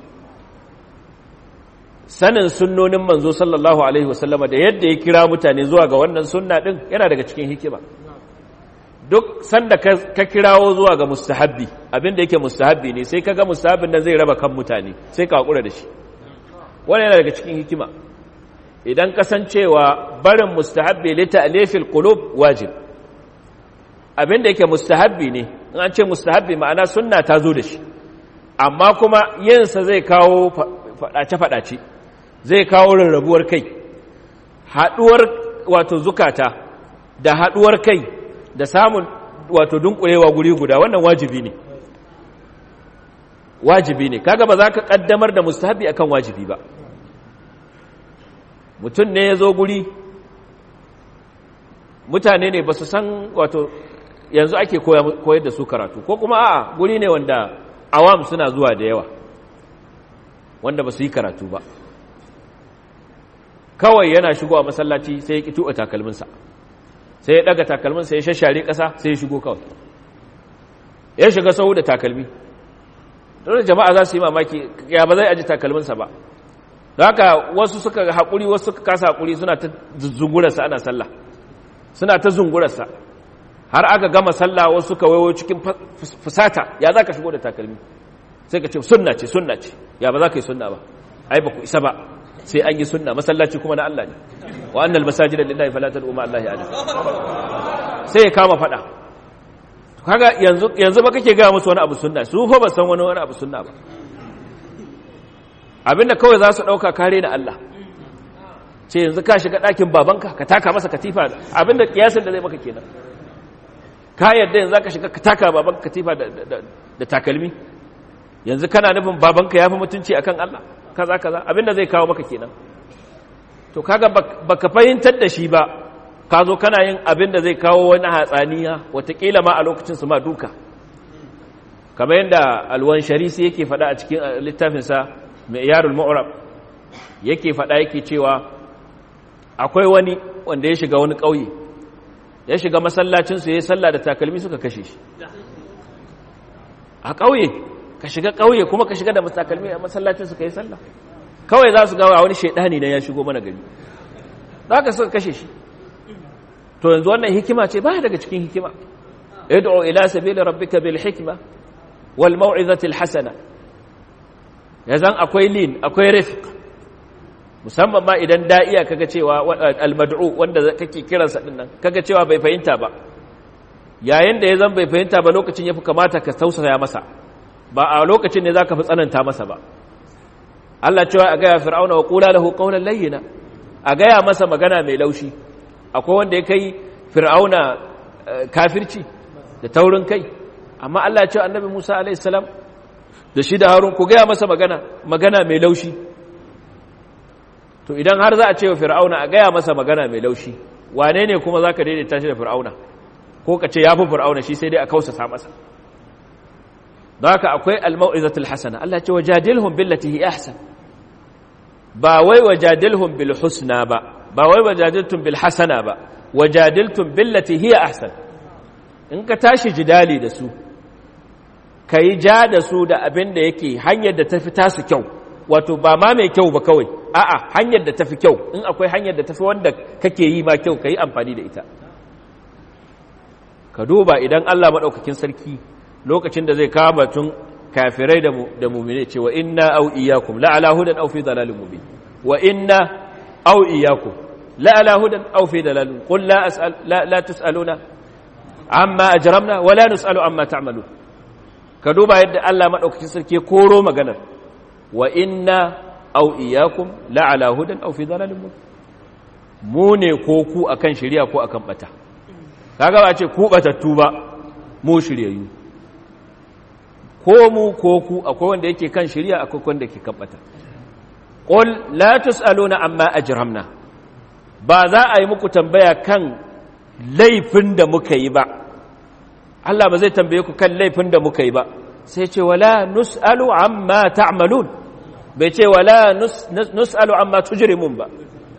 sanin sunnonin manzo sallallahu alaihi wasallam da yadda ya kira mutane zuwa ga wannan sunna din yana daga cikin hikima duk sanda ka kirawo zuwa ga mustahabbi abinda yake mustahabbi ne sai kaga mustahabbin nan zai raba kan mutane sai ka hakura da shi wannan yana daga cikin hikima idan kasancewa barin mustahabbi li ta'lifil qulub wajib abinda yake mustahabbi ne in an ce mustahabbi ma'ana sunna ta zo da shi amma kuma yinsa zai kawo fadace zai kawo rarrabuwar kai haduwar wato zukata da haduwar kai da samun wato dunkulewa guri guda wannan wajibi ne kaga ba za ka kaddamar da mustahabi akan wajibi ba mutum ne ya zo guri mutane ne ba su san wato yanzu ake koyar da su karatu ko kuma a'a guri ne wanda awam suna zuwa da yawa wanda ba su yi karatu ba kawai yana shigo a masallaci sai ya ki tuɓa takalminsa sai ya daga takalminsa ya shashare ƙasa sai ya shigo kawai ya shiga sau da takalmi don jama'a za su yi mamaki ya ba zai aji takalminsa ba da haka wasu suka haƙuri wasu suka kasa haƙuri suna ta zungurarsa ana sallah suna ta zungurarsa har aka gama sallah wasu suka waiwo cikin fusata ya za ka shigo da takalmi sai ka ce sunna ce ya ba za ka yi sunna ba ai ba ku isa ba sai an yi sunna masallaci kuma na Allah ne wa annal masajida lillahi fala tad'u ma Allahi ahad sai ya kama fada kaga yanzu ba kake ga musu wani abu sunna su fa ba san wani abu sunna ba abinda kawai za su dauka kare na Allah ce yanzu ka shiga ɗakin babanka ka taka masa katifa abinda kiyasin da zai maka kenan ka yadda yanzu ka shiga ka taka babanka katifa da takalmi yanzu kana nufin babanka yafi mutunci akan Allah kaza abinda zai kawo maka kenan to kaga baka fahimtar da shi ba ka zo kana yin abinda zai kawo wani hatsaniya watakila ma a lokacin su ma duka kamar yadda alwan sharisi yake faɗa a cikin littafinsa Mi'yarul Mu'rab yake faɗa yake cewa akwai wani wanda ya shiga wani ƙauye ya shiga masallacin su yayin sallah da takalmi suka kashe shi a ƙauye ka shiga ƙauye kuma ka shiga da takalmi a masallacin su kai sallah kawai za su ga wani shaidani ne ya shigo mana gari za ka suka kashe shi to yanzu wannan hikima ce baya daga cikin hikima id'u ila sabili rabbika bil hikma wal mau'izati al hasana yazan akwai lin akwai rifq musamman ma idan da'iya kaga cewa al mad'u wanda kake kiransa din nan kaga cewa bai fahimta ba yayin da yazan bai fahimta ba lokacin yafi kamata ka tausaya masa ba a lokacin ne zaka fi tsananta masa ba Allah cewa a gaya fir'auna wa qula lahu qawlan layyina a gaya masa magana mai laushi akwai wanda ya kai fir'auna kafirci da taurin kai amma Allah ya ce annabi Musa alaihi salam da shi da Harun ku gaya masa magana mai laushi to idan har za a ce wa fir'auna a gaya masa magana mai laushi wane ne kuma zaka daidaita shi da fir'auna ko ka ce yafi fir'auna shi sai dai a kausasa masa don haka akwai al-mau'izatul hasana Allah ya ce wajadilhum billati hi ahsan ba wai wajadilhum bil husna ba wai wajadiltum bil hasana ba wajadiltum billati hiya ahsan in ka tashi jidali da su kai ja da su da abin da yake hanyar da tafi tasu kyau wato ba ma mai kyau ba kawai a'a hanyar da tafi kyau in akwai hanyar da tafi wanda kake yi ma kyau kai amfani da ita ka duba idan Allah madaukakin sarki lokacin da zai kawo batun kafirai da mu'mine ce wa inna aw iyyakum la ala hudan aw fi dalalin mubin wa inna aw iyyakum la ala hudan aw fi dalalin qul la tusaluna amma ajramna wa la nusalu amma ta'malun ka duba yadda Allah madaukakin sarki koro maganar wa inna aw iyyakum la ala hudan aw fi dalalin mubin mu ne ko ku akan shari'a ko akan bata kaga ba ce ku batattu ba mu shiryayyu ko mu ko ku akwai wanda yake kan shari'a akwai wanda yake kan bata qul la tusaluna amma ajramna ba za a yi muku tambaya kan laifin da muka yi ba Allah ba zai tambaye ku kan laifin da muka yi ba sai ce wala nusalu amma ta'malun bai ce wala nusalu amma tujrimun ba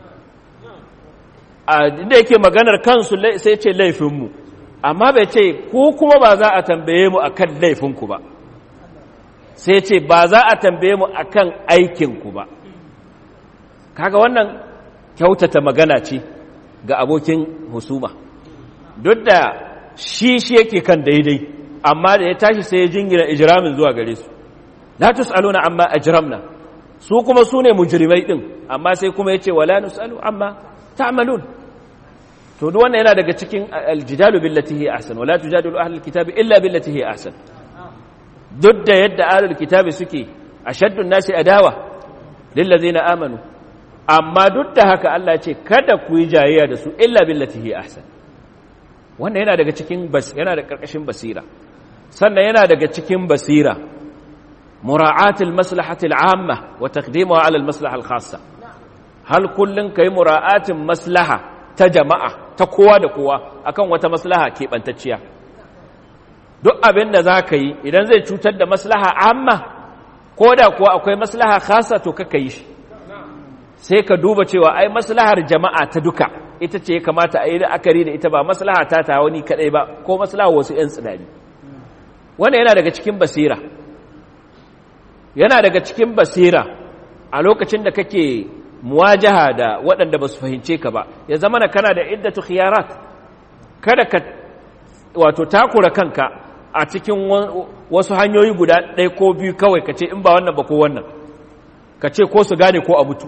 da yake maganar kansu sai ce laifinmu amma bai ce ku kuma ba za a tambaye mu akan laifinku ba sai ce ba za a tambaye mu akan aikinku ba kaga wannan kyautata magana ce ga abokin husuma duk da shi yake kan daidai amma da ya tashi sai ya jingina ijramin zuwa gare su la tusaluna amma ajramna su kuma su ne mujrimai din amma sai kuma yace wala nusalu amma ta'malun to duk wannan yana daga cikin aljidalu billati hi ahsan wala tujadilu ahlul kitabi illa billati hi ahsan duk da yadda ahlul kitabi suke ashaddu an-nasi adawa lil ladzina amanu amma duk da haka Allah ya ce kada ku yi jayayya da su illa billati hi ahsan wannan yana daga cikin yana da karkashin basira sannan yana daga cikin basira mura'atul maslahatil amma wa taqdimuha ala al-maslaha al-khassa hal kullun kai mura'atin maslaha ta jama'a ta kowa da kowa akan wata maslaha keɓantacciya duk abin da za ka yi idan zai cutar da maslaha amma ko da kuwa akwai maslaha khasa to kaka yi shi sai ka duba cewa ai maslahar jama'a ta duka ita ce ya kamata a yi la'akari da ita ba maslaha ta wani kadai ba ko maslaha wasu 'yan tsinani wannan yana daga cikin basira yana daga cikin basira a lokacin da kake muwajaha da waɗanda ba su fahimce ka ba ya zama na kana da iddatu khiyarat kada ka wato takura kanka a cikin wasu hanyoyi guda ɗaya ko biyu kawai ka ce in ba wannan ba ko wannan ka ce ko su gane ko a mutu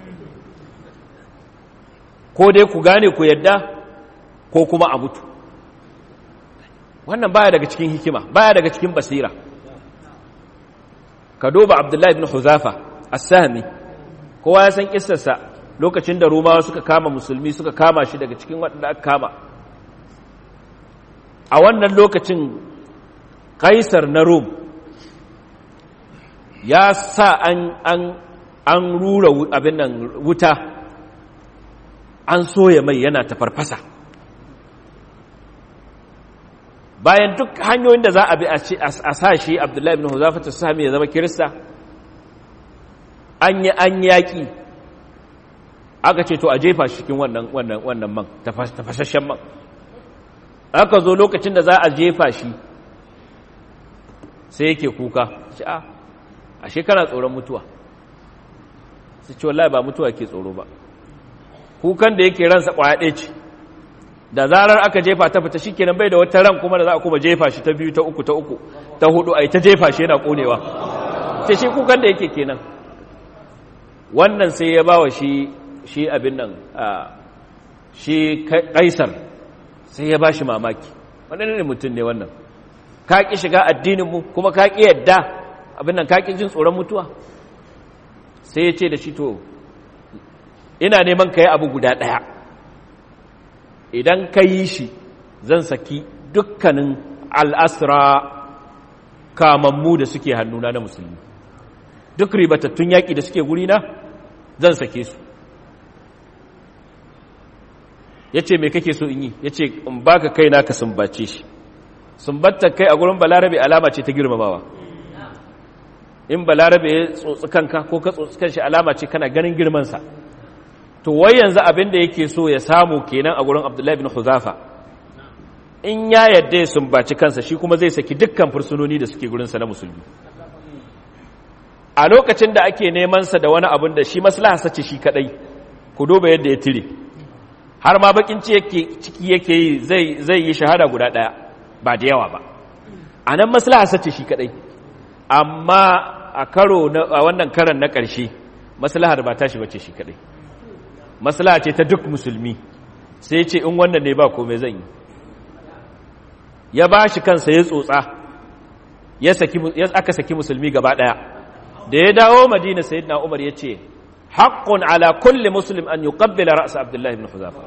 ko dai ku gane ku yadda ko kuma a mutu wannan baya daga cikin hikima baya daga cikin basira ka duba Abdullahi ibn Huzafa as-Sahmi kowa ya san kissarsa lokacin da Rumawa suka kama musulmi suka kama shi daga cikin waɗanda aka kama a wannan lokacin Kaisar na Rum ya sa an rura abin nan wuta an soya mai yana ta farfasa bayan duk hanyoyin da za a bi a sa shi Abdullahi ibn Huzafa as-Sahmi ya zama Kirista an yaƙi aka ce to a jefa shi cikin wannan man tafashashen man aka zo lokacin da za a jefa shi sai yake kuka ce ashe kana tsoron mutuwa sai ce wallahi ba mutuwa ke tsoro ba, kukan da yake ransa kwaya ɗaya ce, da zarar aka jefa ta fita shikenan bai da wata ran kuma da za a kuma jefa shi ta biyu ta uku ta hudu ai ta jefa shi yana konewa, sai shi kukan da yake kenan. Wannan sai ya bawa shi abin nan shi Kaisar sai ya bashi mamaki, wannan ne mutum ne wannan, ka ki shiga addinin mu kuma ka ki yadda abin nan, ka ki jin tsoron mutuwa. Sai ya ce da shi to ina neman ka yi abu guda ɗaya, idan ka yi shi zan saki dukkanin al'asra kamammu da suke hannuna na musulmi, duk ribatattun yaƙi da suke gurina zan sake su. ya ce me kake so in yi? ya ce in baka kai naka sumbace shi. Sumbatar kai a gurin balarabe alama ce ta girmamawa, in balarabe ya tsotsi kanka ko ka tsotsi kanshi alama ce kana ganin girmansa. To wai yanzu abin da yake so ya samu kenan a gurin Abdullahi bin Huzafa, in ya yadda ya sumbaci kansa shi kuma zai saki dukkan fursunoni da suke gurinsa na musulmi. A lokacin da ake nemansa da wani abin da shi maslaha sace shi kadai, ku duba yadda ya tire, har ma bakin ciki yake yi zai yi shahada guda ɗaya ba da yawa ba, a nan maslaha sace shi kadai. Amma a wannan karan na ƙarshe maslahar ba tashi bace shi kadai, maslaha ce ta duk musulmi. Sai ce in wannan ne ba komai zan yi, ya ba shi kansa ya tsotsa, aka saki musulmi gaba ɗaya. Da ya dawo Madina sayyidina Umar ya ce haqqun ala kulli muslim an yuqabbila ra's Abdullah ibn Huzafa.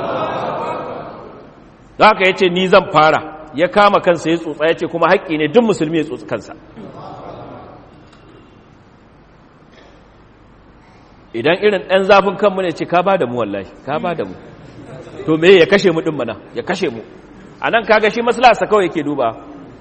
Haka yace ni zan fara, ya kama kansa ya tsotsa, yace kuma haƙƙi ne duk musulmi ya tsotsi kansa. Idan irin ɗan zafin kanmu ne ce ka ba da mu, wallahi ka ba da mu, to me ya kashe mu ɗin mana, ya kashe mu. A nan kaga shi maslaharsa kawai yake duba.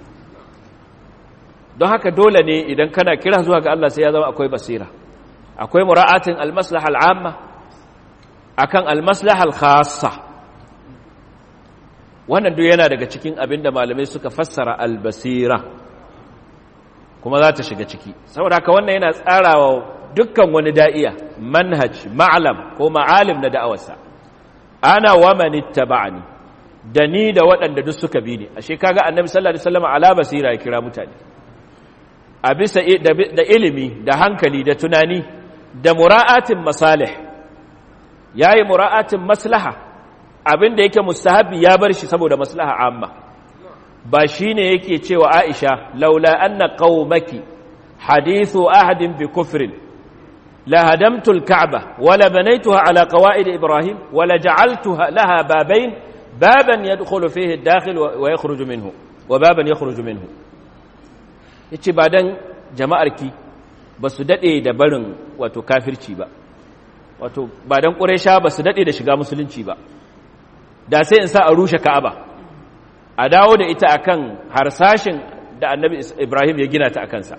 Don haka dole ne idan kana kira zuwa ga Allah sai ya zama akwai basira, akwai mura'atin almaslaha al'amma akan almaslaha al-khassa. Wannan duk yana daga cikin abin da malamai suka fassara albasira, kuma za ta shiga ciki. Saboda haka wannan yana tsarawa dukkan wani da'iya manhaj, ma'alam ko ma'alim na da'awarsa. Ana wa man ittaba'ani, da ni da waɗanda duk suka bi ni. Ashe kaga Annabi sallallahu alaihi wasallam ala basira ya kira mutane, a bisa da ilimi da hankali da tunani da mura'atin masalih. Yayi mura'atin maslaha, abinda yake mustahabi ya bar shi saboda maslaha amma. Ba shine yake cewa Aisha laula anna qaumaki hadithu ahadin bi kufrin la hadamtu al-ka'ba wa la banaytuha ala qawaid ibrahim wa la ja'altuha laha babayn, baban yadkhulu fihi ad-dakhil wa yakhruju minhu wa baban yakhruju minhu. Yace ba dan jama'arki basu dade da barin wato kafirci ba, wato ba dan quraisha basu dade da shiga musulunci ba, da sai in sa a rushe ka'aba, a dawo da ita akan harsashin da annabi Ibrahim ya gina ta akan sa,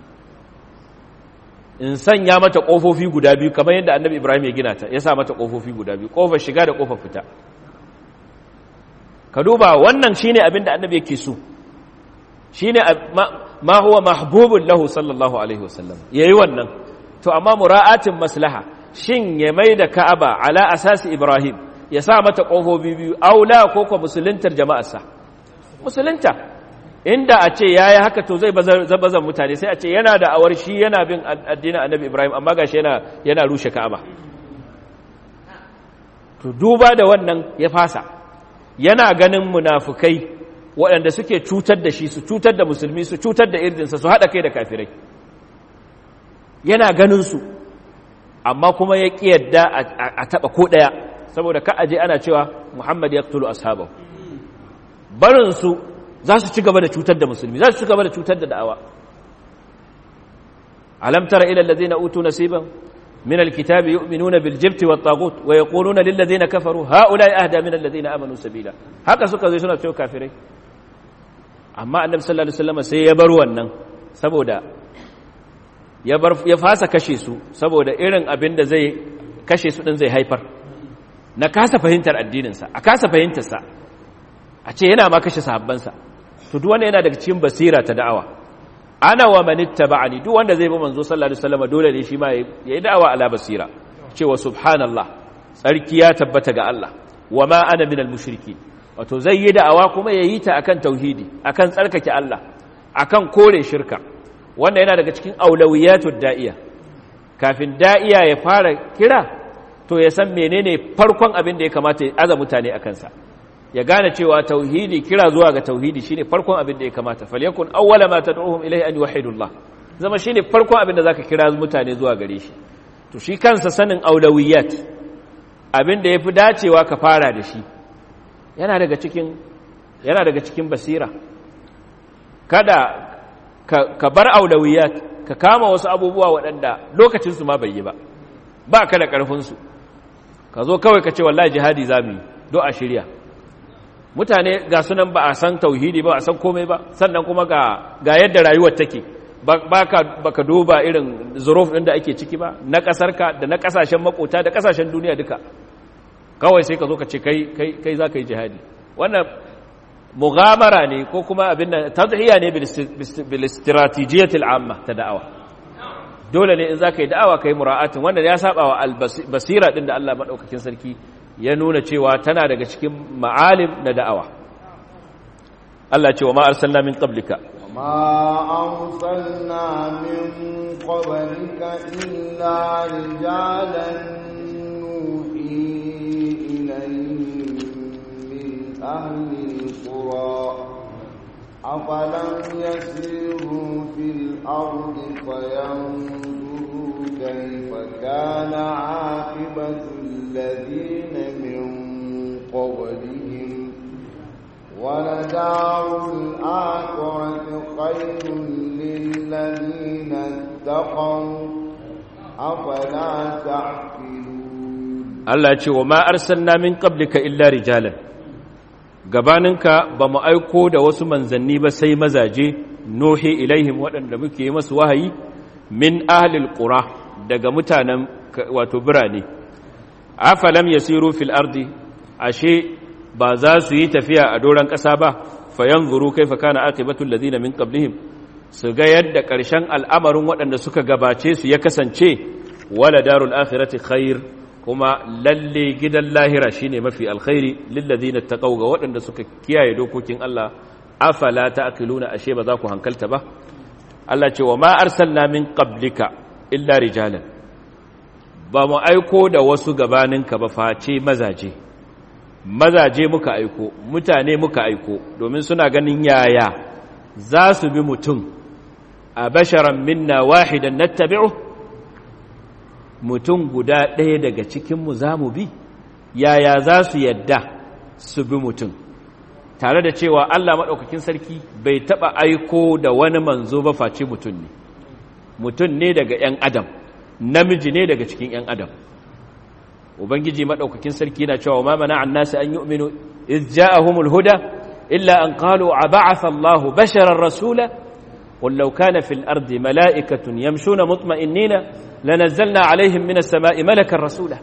in sanya mata kofofi guda biyu kamar yadda annabi Ibrahim ya gina ta, ya sa mata kofofi guda biyu, kofar shiga da kofar fita. Ka duba wannan shine abin da annabi yake so, shine ma huwa mahbubun lahu sallallahu alaihi wasallam, yayi wannan. To amma mura'atin maslaha, shin ya maida Ka'aba ala asasi Ibrahim, ya sa mata kofofi biyu, aula ko ko musuluntar jama'arsa, musulunta. Inda a ce yayi haka to zai bazan mutane, sai a ce yana da awar shi yana bin addinin annabi Ibrahim amma gashi yana rushe Ka'aba. To duba da wannan ya fasa, yana ganin munafukai waɗanda suke cutar da shi, su cutar da musulmi, su cutar da irdinsa, su haɗa kai da kafirai, yana ganin su, amma kuma ya ƙi yadda a taɓa ko ɗaya, saboda ka aje ana cewa Muhammad ya ƙtulu ashabahu. Barinsu za su ci gaba da cutar da musulmi, za su ci gaba da cutar da da'awa. Alam tara ila allazina utu nasiban min alkitabi yu'minuna bil jibti wat taghut wa yaquluna lil ladzina kafaru haula'i ahda min allazina amanu sabila. Haka suka zo suna cewa kafirai. Amma annabi sallallahu alaihi wasallam sai ya bar wannan, saboda ya fasa kashe su, saboda irin abin da zai kashe su din zai haifar na kasa fahimtar addininsa, a kasa fahimtarsa, a ce yana ma kashe sahabbansa. To duk wanda yana daga cikin basira ta da'awa, ana wa man ittaba'ani duk wanda zai bi manzo sallallahu alaihi wasallam dole ne shi ma yayi da'awa ala basira cewa subhanallah tsarki ya tabbata ga Allah wa ma ana minal mushriki wato zai yi da'awa kuma yayi ta akan tauhidi akan tsarkake Allah akan kore shirka wanda yana daga cikin aulawiyatud da'iya kafin da'iya ya fara kira to ya san menene farkon abin da ya kamata ya aza mutane akan sa ya gane cewa tauhidi kira zuwa ga tauhidi shine farkon abin da ya kamata falyakun awwala ma tad'uhum ilayhi an yuwahhidullah zama shine farkon abin da zaka kira mutane zuwa gare shi to shi kansa sanin aulawiyat abin da yafi dacewa ka fara da shi yana daga cikin basira kada ka bar aulawiyat ka kama wasu abubuwa waɗanda lokacin su ma bai yi ba ka da ƙarfin su ka zo kawai ka ce wallahi jihadi zamu yi do a shirya mutane ga sunan ba a san tauhidi ba a san komai ba sannan kuma ga yadda rayuwar take baka duba irin zuruf din da ake ciki ba na kasarka da na kasashen makota da kasashen duniya duka kawai sai ka zo ka ce kai za ka yi jihadi wannan mughamara ne ko kuma abin nan tadhiya ne bil istratijiyat al amma ta da'awa dole ne in za ka yi da'awa kai mura'atin wanda ya saba wa al basira din da Allah madaukakin sarki ya nuna cewa tana daga cikin ma'alim na da'awa Allah ce wa ma arsalna min qablika ma arsalna min qablika illa rijalan nuhi ilayhim min ahli alqura afalam yasiru fil ardi fayanzuru kayfa kana 'aqibatu الذين من قبلهم ولدار الآخرة خير للذين اتقوا أفلا تعقلون الله يقول وما أرسلنا من قبلك إلا رجالا gabaninka ba mu aiko da wasu manzanni ba sai mazaje nuhi ilaihim waɗanda muke yi masu wahayi min ahlil qura daga mutanen wato birane afalam yasiru fil ardi ashe ba za su yi tafiya a doran ƙasa ba fayanzuru kaifa kana aqibatu alladhina min qablihim su ga yadda ƙarshen al'amarin waɗanda suka gabace su ya kasance wala darul akhirati khair kuma lalle gidan lahira shine mafi alkhairi lil ladina taqaw ga waɗanda suka kiyaye dokokin Allah afala ta'qiluna ashe ba za ku hankalta ba Allah ce wa ma arsalna min qablika illa rijalan ba mu aiko da wasu gabaninka ba face mazaje muka aiko mutane muka aiko domin suna ganin yaya za su bi mutum a basharan minna wahidan nattabi'u mutum guda ɗaya daga cikinmu za mu bi yaya za su yadda su bi mutum tare da cewa Allah maɗaukakin sarki bai taɓa aiko da wani manzo ba face mutum ne daga ‘yan adam namiji ne daga cikin ‘yan adam ubangiji maɗaukakin sarki na cewa ma mana an nasu an yu'minu iz ja'ahumul huda illa an qalu ab'atha Allahu basharan rasula qul law kana fil ardi mala'ikatun yamshuna mutma'innina lanazzalna alaihim minas sama'i malakan rasula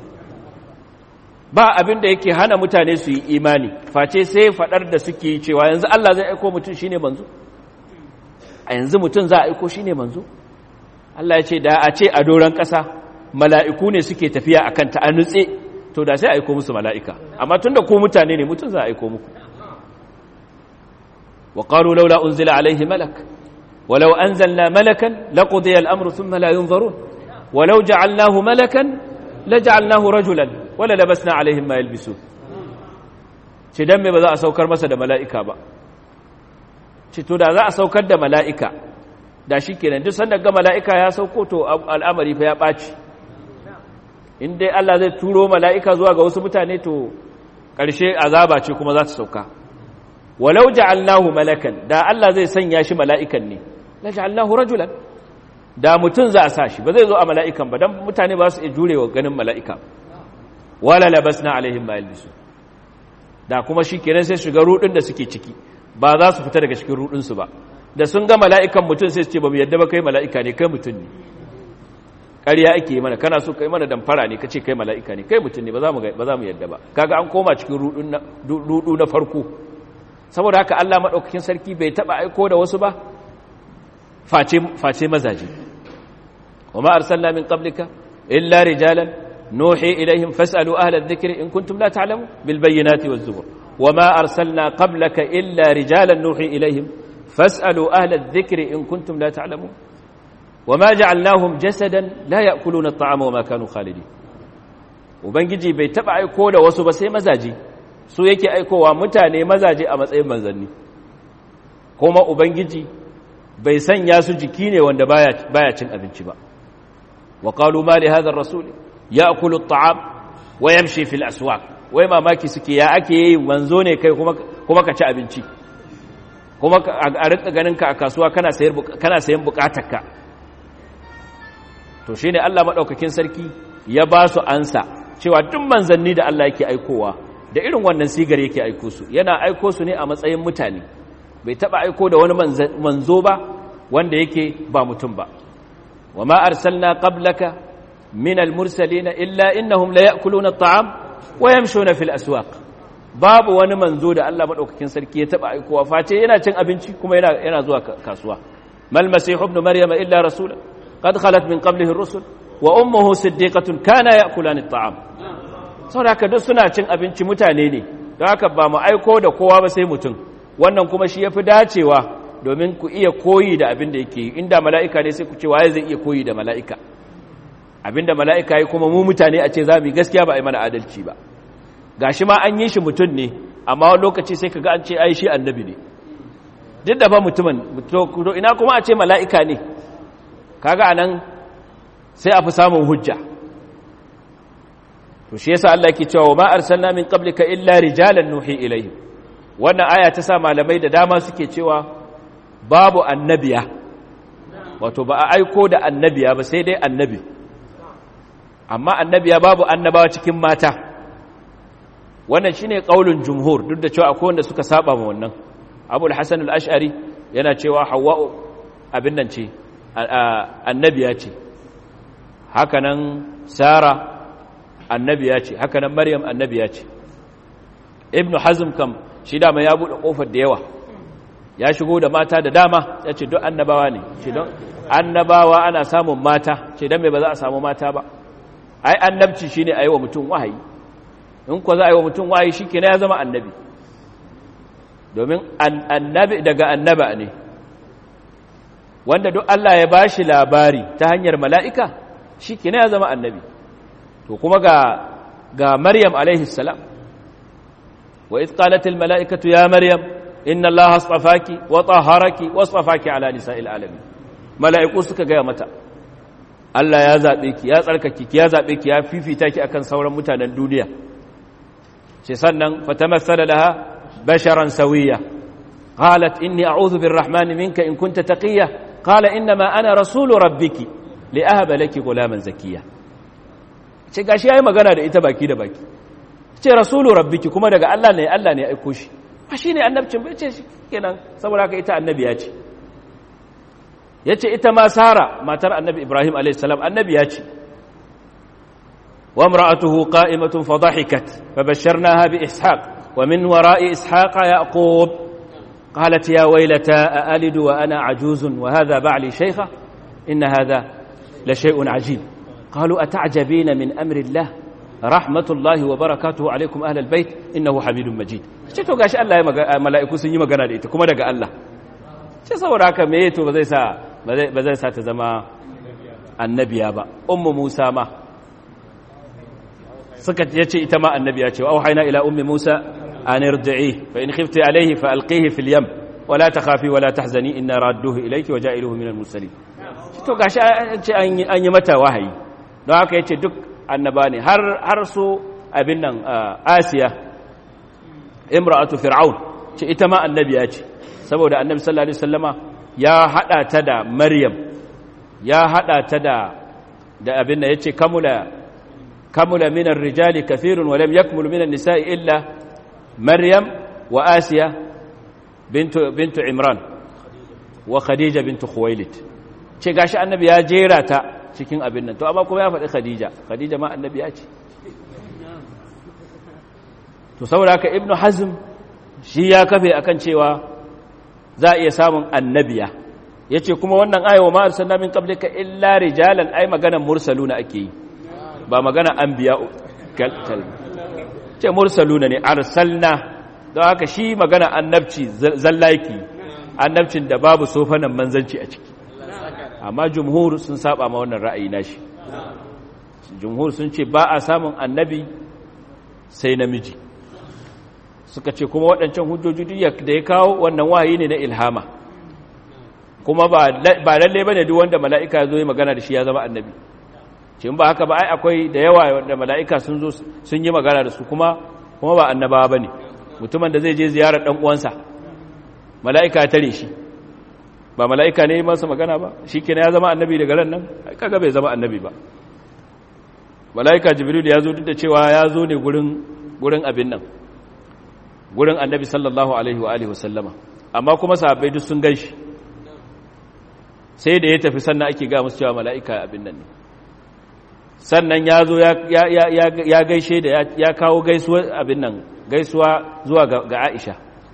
ba abin da yake hana mutane su yi imani face sai fadar da suke cewa yanzu Allah zai aiko mutum shine manzo a yanzu mutum za a aiko shine manzo Allah ya ce da a ce a doran ƙasa mala'iku ne suke tafiya akan ta a nutse to da sai a aiko musu mala'ika amma tunda ku mutane ne mutum za a aiko muku wa qalu laula unzila alaihi malak walau anzalna malakan laqudiya al-amru thumma la yunzarun walau ja'alnahu malakan laja'alnahu rajulan wala labasna alaihim ma yalbisun ce dan me ba za a saukar masa da mala'ika ba ce to da za a saukar da mala'ika da shikenan duk sanda ga mala'ika ya sauko to al'amari fa ya baci in dai Allah zai turo mala'ika zuwa ga wasu mutane to ƙarshe azaba ce kuma za ta sauka walau ja'alnahu malakan da Allah zai sanya shi mala'ikan ne laja'alnahu rajulan da mutum za a sa shi ba zai zo a mala'ikan ba don mutane ba su jurewa ganin mala'ika wala labasna alaihim ma yalbisu da kuma shi kenan sai shiga rudin da suke ciki ba za su fita daga cikin rudin su ba da sun ga mala'ikan mutum sai su ce ba mu yadda ba kai mala'ika ne kai mutum ne ƙarya ake yi mana kana so kai mana damfara ne kace kai mala'ika ne kai mutum ne ba za mu yadda ba kaga an koma cikin rudu na farko saboda haka Allah madaukakin sarki bai taba aiko da wasu ba face mazaje wama arsalna min qablika illa rijalan nuhi ilaihim fas'alu ahla adh-dhikri in kuntum la ta'lamun bil bayyinati waz zubur wama arsalna qablaka illa rijalan nuhi ilaihim fas'alu ahla adh-dhikri in kuntum la ta'lamun wama ja'alnahum jasadan la ya'kuluna at-ta'ama wama kanu khalidin ubangiji bai taba aiko da wasu ba sai mazaje su yake aikowa mutane mazaje a matsayin manzanni kuma ubangiji bai sanya su jiki ne wanda baya cin abinci ba wa qalu ma li hadha ar-rasul ya'kulu at-ta'am wa yamshi fil aswaq wai mamaki suke ya ake yi manzo ne kai kuma ka ci abinci kuma a rika ganin ka a kasuwa kana sayan bukatarka to shine Allah madaukakin sarki ya ba su ansa cewa duk manzanni da Allah yake aikowa da irin wannan sigar yake aiko su yana aiko su ne a matsayin mutane bai taba aiko da wani manzo ba wanda yake ba mutum ba wama arsalna qablaka min almursalin illa innahum la ya'kuluna at-ta'am wa yamshuna fil aswaq babu wani manzo da Allah madaukakin sarki ya taba aikowa face yana cin abinci kuma yana zuwa kasuwa mal masih ibn maryama illa rasul qad khalat min qablihi ar-rusul wa ummuhu siddiqatun kana ya'kulani at-ta'am saboda haka duk suna cin abinci mutane ne don haka ba mu aiko da kowa ba sai mutum wannan kuma shi yafi dacewa domin ku iya koyi da abin da yake inda mala'ika ne sai ku ce waye zai iya koyi da mala'ika abinda mala'ika yi kuma mu mutane a ce za mu yi gaskiya ba a yi mana adalci ba gashi ma an yi shi mutum ne amma wani lokaci sai ka ga an ce ai shi annabi ne duk da ba mutumin ina kuma a ce mala'ika ne kaga anan sai a fi samun hujja to shi yasa Allah yake cewa ma arsalna min qablika illa rijalan nuhi ilaihim wannan aya ta sa malamai da dama suke cewa babu annabiya wato ba a aiko da annabiya ba sai dai annabi amma annabiya babu annabawa cikin mata wannan shine kaulin jumhur duk da cewa akwai wanda suka saba ma wannan Abul Hasan al-Ash'ari yana cewa Hawwa abin nan ce annabiya ce hakanan Sara annabiya ce hakanan Maryam annabiya ce Ibn Hazm kam shi da mai ya bude kofar da yawa ya shigo da mata da dama ya ce duk annabawa ne ce don annabawa ana samun mata ce don mai ba za a samu mata ba ai annabci shine ayi wa mutum wahayi in ko za a yi wa mutum wahayi shikenan ya zama annabi domin annabi daga annaba ne wanda duk Allah ya bashi labari ta hanyar mala'ika shikenan ya zama annabi to kuma ga Maryam alaihi salam wa idh qalat al mala'ikatu ya Maryam inna Allah astafaki wa tahharaki wa astafaki ala nisa'il alamin mala'iku suka gaya mata Allah ya zabe ki ya tsarkake ki ya zabe ki ya fifita ki akan sauran mutanen duniya ce sannan fatamassala laha basharan sawiya qalat inni a'udhu birrahmani minka in kunta taqiya qala inma ana rasulu rabbiki li ahaba laki ghulaman zakiya ce gashi yayi magana da ita baki da baki ce rasulu rabbiki kuma daga Allah ne ya aiko shi ba shi ne annabcin bai ce shi kenan saboda haka ita annabiya ce ya ce ita ma Sara matar annabi Ibrahim a.s. annabiya ce wa imra'atuhu qa'imatun fa dhahikat fa basharnaha bi ishaq wa min wara'i ishaqa yaqub qalat ya waylata a'alidu wa ana ajuzun wa hadha ba'li shaykha inna hadha la shay'un ajib qalu ata'jabina min amri Allah rahmatullahi wa barakatuhu alaikum ahlal bait innahu hamidun majid ce to gashi Allah ya mala'iku sun yi magana da ita kuma daga Allah ce saboda haka me to ba zai sa ta zama annabiya ba ummu Musa ma suka yace ita ma annabiya ce wa auhayna ila ummi Musa an irji'i fa in khifti alayhi fa alqihi fil yam wa la takhafi wa la tahzani inna radduhu ilayki wa ja'iluhu minal mursalin to gashi an ce an yi mata wahayi don haka yace duk annaba ne har su abin nan Asiya imra'atu fir'aun ce ita ma annabiya ce saboda annabi sallallahu alaihi wasallama ya hada ta da Maryam ya hada ta da abin nan yace kamula minar rijali kathirun wa lam yakmul minan nisa'i illa Maryam wa Asiya bintu Imran wa Khadija bintu Khuwailid ce gashi annabi ya jera ta cikin abin nan to amma kuma ya faɗi Khadija ma annabiya ce to saboda haka Ibn Hazm shi ya kafe akan cewa za a iya samun annabiya yace kuma wannan aya wa ma arsalna min qablika illa rijalan ai maganan mursaluna ake yi ba magana anbiya kalkal ce mursaluna ne arsalna don haka shi magana annabci zallaki annabcin da babu sofanan manzanci a ciki amma jumhur sun saba ma wannan ra'ayi nashi jumhur sun ce ba a samun annabi sai namiji suka ce kuma waɗancan hujjoji da ya kawo wannan wahayi ne na ilhama kuma ba lalle bane duk wanda mala'ika zo yi magana da shi ya zama annabi ce ba haka ba ai akwai da yawa wanda mala'ika sun zo sun yi magana da su kuma ba annabawa bane mutumin da zai je ziyarar dan uwansa mala'ika ya tare shi ba mala'ika ne masa magana ba shikenan ya zama annabi daga ran nan kaga bai zama annabi ba mala'ika jibril ya zo duk da cewa ya zo ne gurin abin nan gurin annabi sallallahu alaihi wa alihi wasallama amma kuma sahabbai duk sun ganshi sai da ya tafi sannan ake ga musu cewa mala'ika abin nan ne sannan ya zo ya gaishe da ya kawo gaisuwa abin nan gaisuwa zuwa ga Aisha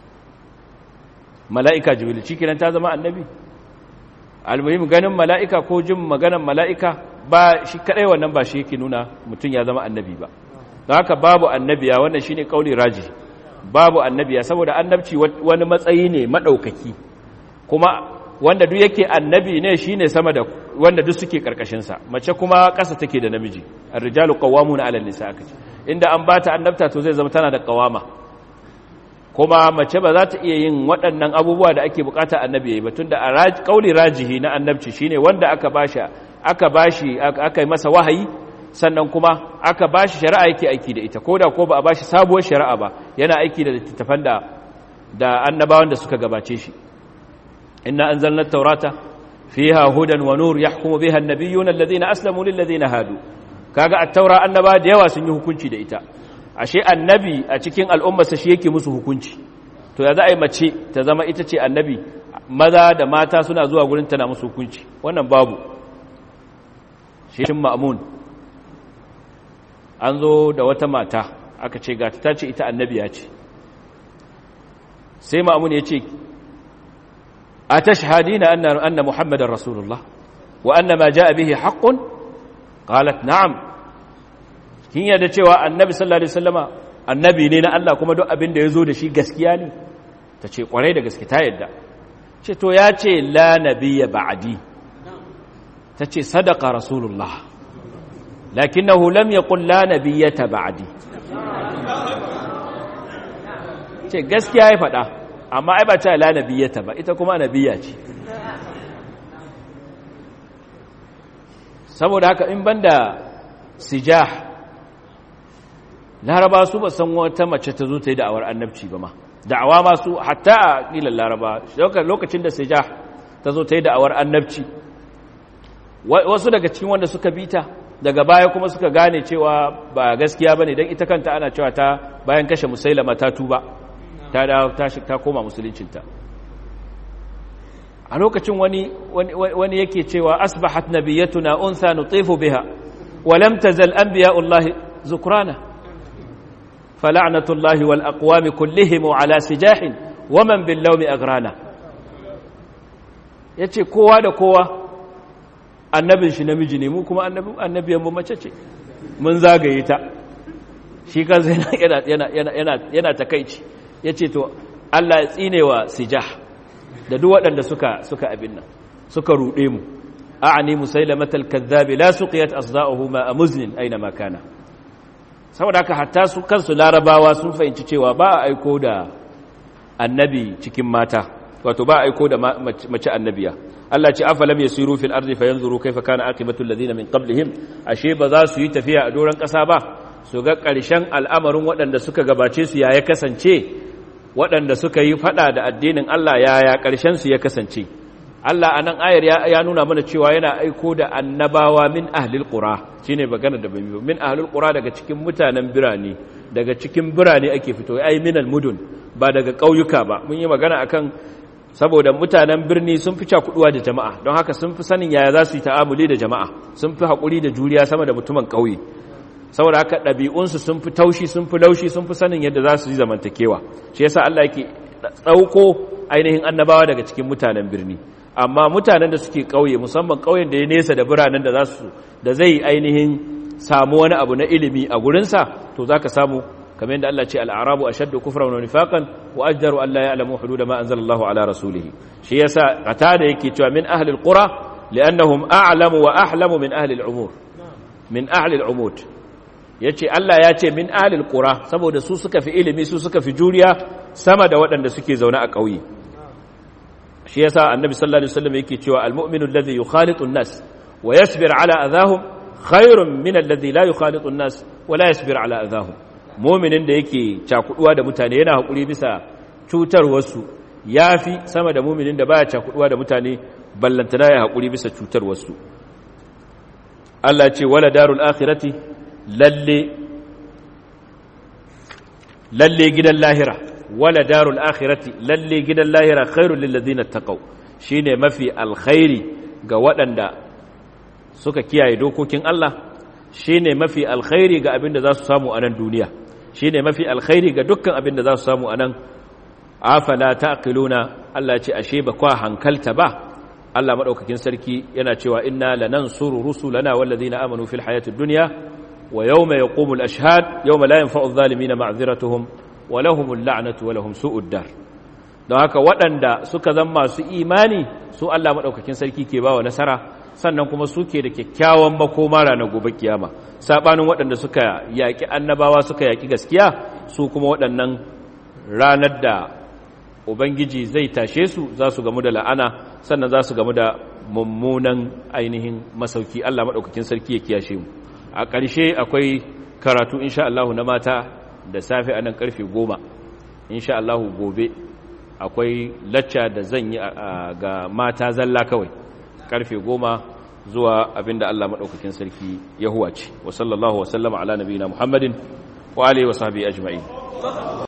mala'ika jibril cikin ta zama annabi almuhim ganin mala'ika ko jin maganan mala'ika ba shi kadai wannan ba shi yake nuna mutum ya zama annabi ba don haka babu annabiya wannan shine kauli raji babu annabiya saboda annabci wani matsayi ne madaukaki kuma wanda duk yake annabi ne shine sama da wanda duk suke karkashin sa mace kuma ƙasa take da namiji ar-rijalu qawwamuna 'ala an-nisa kace inda an bata annabta to zai zama tana da qawama kuma mace ba za ta iya yin waɗannan abubuwa da ake bukata annabi yayi ba tunda a kauli rajihi na annabci shine wanda aka yi masa wahayi sannan kuma aka bashi shari'a yake aiki da ita koda ko ba a bashi sabuwar shari'a ba yana aiki da littattafan da annabawan da suka gabace shi inna anzalna at-taurata fiha hudan wa nur yahkumu biha an-nabiyyuna alladhina aslamu lil ladina hadu kaga at-taura annaba da yawa sun yi hukunci da ita ashe annabi a cikin al'ummarsa shi yake musu hukunci to ya za a yi mace ta zama ita ce annabi maza da mata suna zuwa gurin tana musu hukunci wannan babu shi ma'mun an zo da wata mata aka ce ga ta ce ita annabiya ce sai ma'mun ya ce atashhadina anna muhammadar rasulullah wa anna ma jaa bihi haqqun qalat na'am kin yarda cewa annabi sallallahu alaihi wasallama annabi ne na Allah kuma duk abin da yazo da shi gaskiya ne tace kwarai da gaske ta yarda ce to ya ce la nabiyya ba'di tace sadaqa rasulullah lakinnahu lam yaqul la nabiyyata ba'di ce gaskiya ya faɗa amma ai ba ta la nabiyyata ba ita kuma nabiyya ce saboda haka in banda sijah laraba su ba san wata mace ta zo ta yi da'awar annabci ba ma da'awa ma su hatta a ƙilan laraba lokacin da sijah ta zo ta yi da'awar annabci wasu daga cikin wanda suka bita daga baya kuma suka gane cewa ba gaskiya ba ne don ita kanta ana cewa ta bayan kashe musailama ta tuba ta koma musuluncinta a lokacin wani yake cewa asbahat nabiyyatuna unsa nutifu biha wa lam tazal anbiya'ullahi zukrana fala'natullahi wal aqwami kullihim ala sijahin wa man bil lawmi agrana yace kowa da kowa annabin shi namiji ne mu kuma annabiyan mu mace ce mun zagaye ta shi kansa yana takeici yace to Allah ya tsinewa sijah da duk waɗanda suka abin nan suka ruɗe mu a'ani musailamatal kadhabi la suqiyat asda'uhu ma amuznin aina ma kana saboda haka hatta su kansu larabawa sun fahimci cewa ba a aiko da annabi cikin mata wato ba a aiko da mace annabiya Allah ce afalam yasiru fil ardi fayanzuru kayfa kana aqibatu alladhina min qablihim ashe ba za su yi tafiya a doran ƙasa ba su ga ƙarshen al'amarin waɗanda suka gabace su ya kasance waɗanda suka yi fada da addinin Allah yaya ƙarshen su ya kasance Allah a nan ayar ya nuna mana cewa yana aiko da annabawa min ahlil qura shine magana da bai min ahlil qura daga cikin mutanen birane daga cikin birane ake fito ai minal mudun ba daga ƙauyuka ba mun yi magana akan saboda mutanen birni sun fi cakuduwa da jama'a don haka sun fi sanin yaya za su yi ta'amuli da jama'a sun fi haƙuri da juriya sama da mutumin ƙauye saboda haka ɗabi'unsu sun fi taushi sun fi laushi sun fi sanin yadda za su yi zamantakewa shi yasa Allah yake ɗauko ainihin annabawa daga cikin mutanen birni amma mutanen da suke ƙauye musamman ƙauyen da ya nesa da biranen da zai ainihin samu wani abu na ilimi a gurinsa to za ka samu kamar yadda Allah ce al'arabu ashaddu kufran wa nifaqan wa ajdaru an la ya'lamu hudud ma anzalallahu ala rasulihi shi yasa qatada yake cewa min ahli alqura li'annahum a'lamu wa ahlamu min ahli al'umur min ahli al'umud yace Allah ya ce min ahli alqura saboda su suka fi ilimi su suka fi juriya sama da waɗanda suke zaune a ƙauye shi yasa annabi sallallahu alaihi wasallam yake cewa almu'minu alladhi yukhalitu an-nas wa yasbir ala adahum khairun min alladhi la yukhalitu an-nas wa la yasbir ala adahum mu'minin da yake cakuduwa da mutane yana hakuri bisa cutar wasu yafi sama da mu'minin da baya cakuduwa da mutane ballantana ya hakuri bisa cutar wasu Allah ce wala darul akhirati lalle gidan lahira wala darul akhirati lalle gidan lahira khairul lil ladina taqaw shine mafi alkhairi ga waɗanda suka kiyaye dokokin Allah shine mafi alkhairi ga abinda za su samu a nan duniya shine mafi alkhairi ga dukkan abinda za su samu a nan afala taqiluna Allah ce ashe ba kwa hankalta ba Allah madaukakin sarki yana cewa inna lanansuru rusulana wal ladina amanu fil hayatid dunya wa yawma yaqumul ashhad yawma la yanfa'u adh-dhalimina ma'dhiratuhum wa lahumul la'natu wa lahum su'ud dar don haka waɗanda suka zama masu imani su Allah madaukakin sarki ke bawa nasara sannan kuma suke da kyakkyawan makoma ranar gobe kiyama sabanin waɗanda suka yaki annabawa suka yaki gaskiya su kuma waɗannan ranar da ubangiji zai tashe su za su gamu da la'ana sannan za su gamu da mummunan ainihin masauki Allah madaukakin sarki ya kiyashe mu a ƙarshe akwai karatu insha Allah na mata da safe a nan karfe 10 insha Allah gobe akwai lacca da zan yi ga mata zalla kawai karfe 10 zuwa abinda Allah madaukakin sarki ya huwace wa sallallahu wa sallama ala nabiyina Muhammadin wa alihi wa sahbihi ajma'in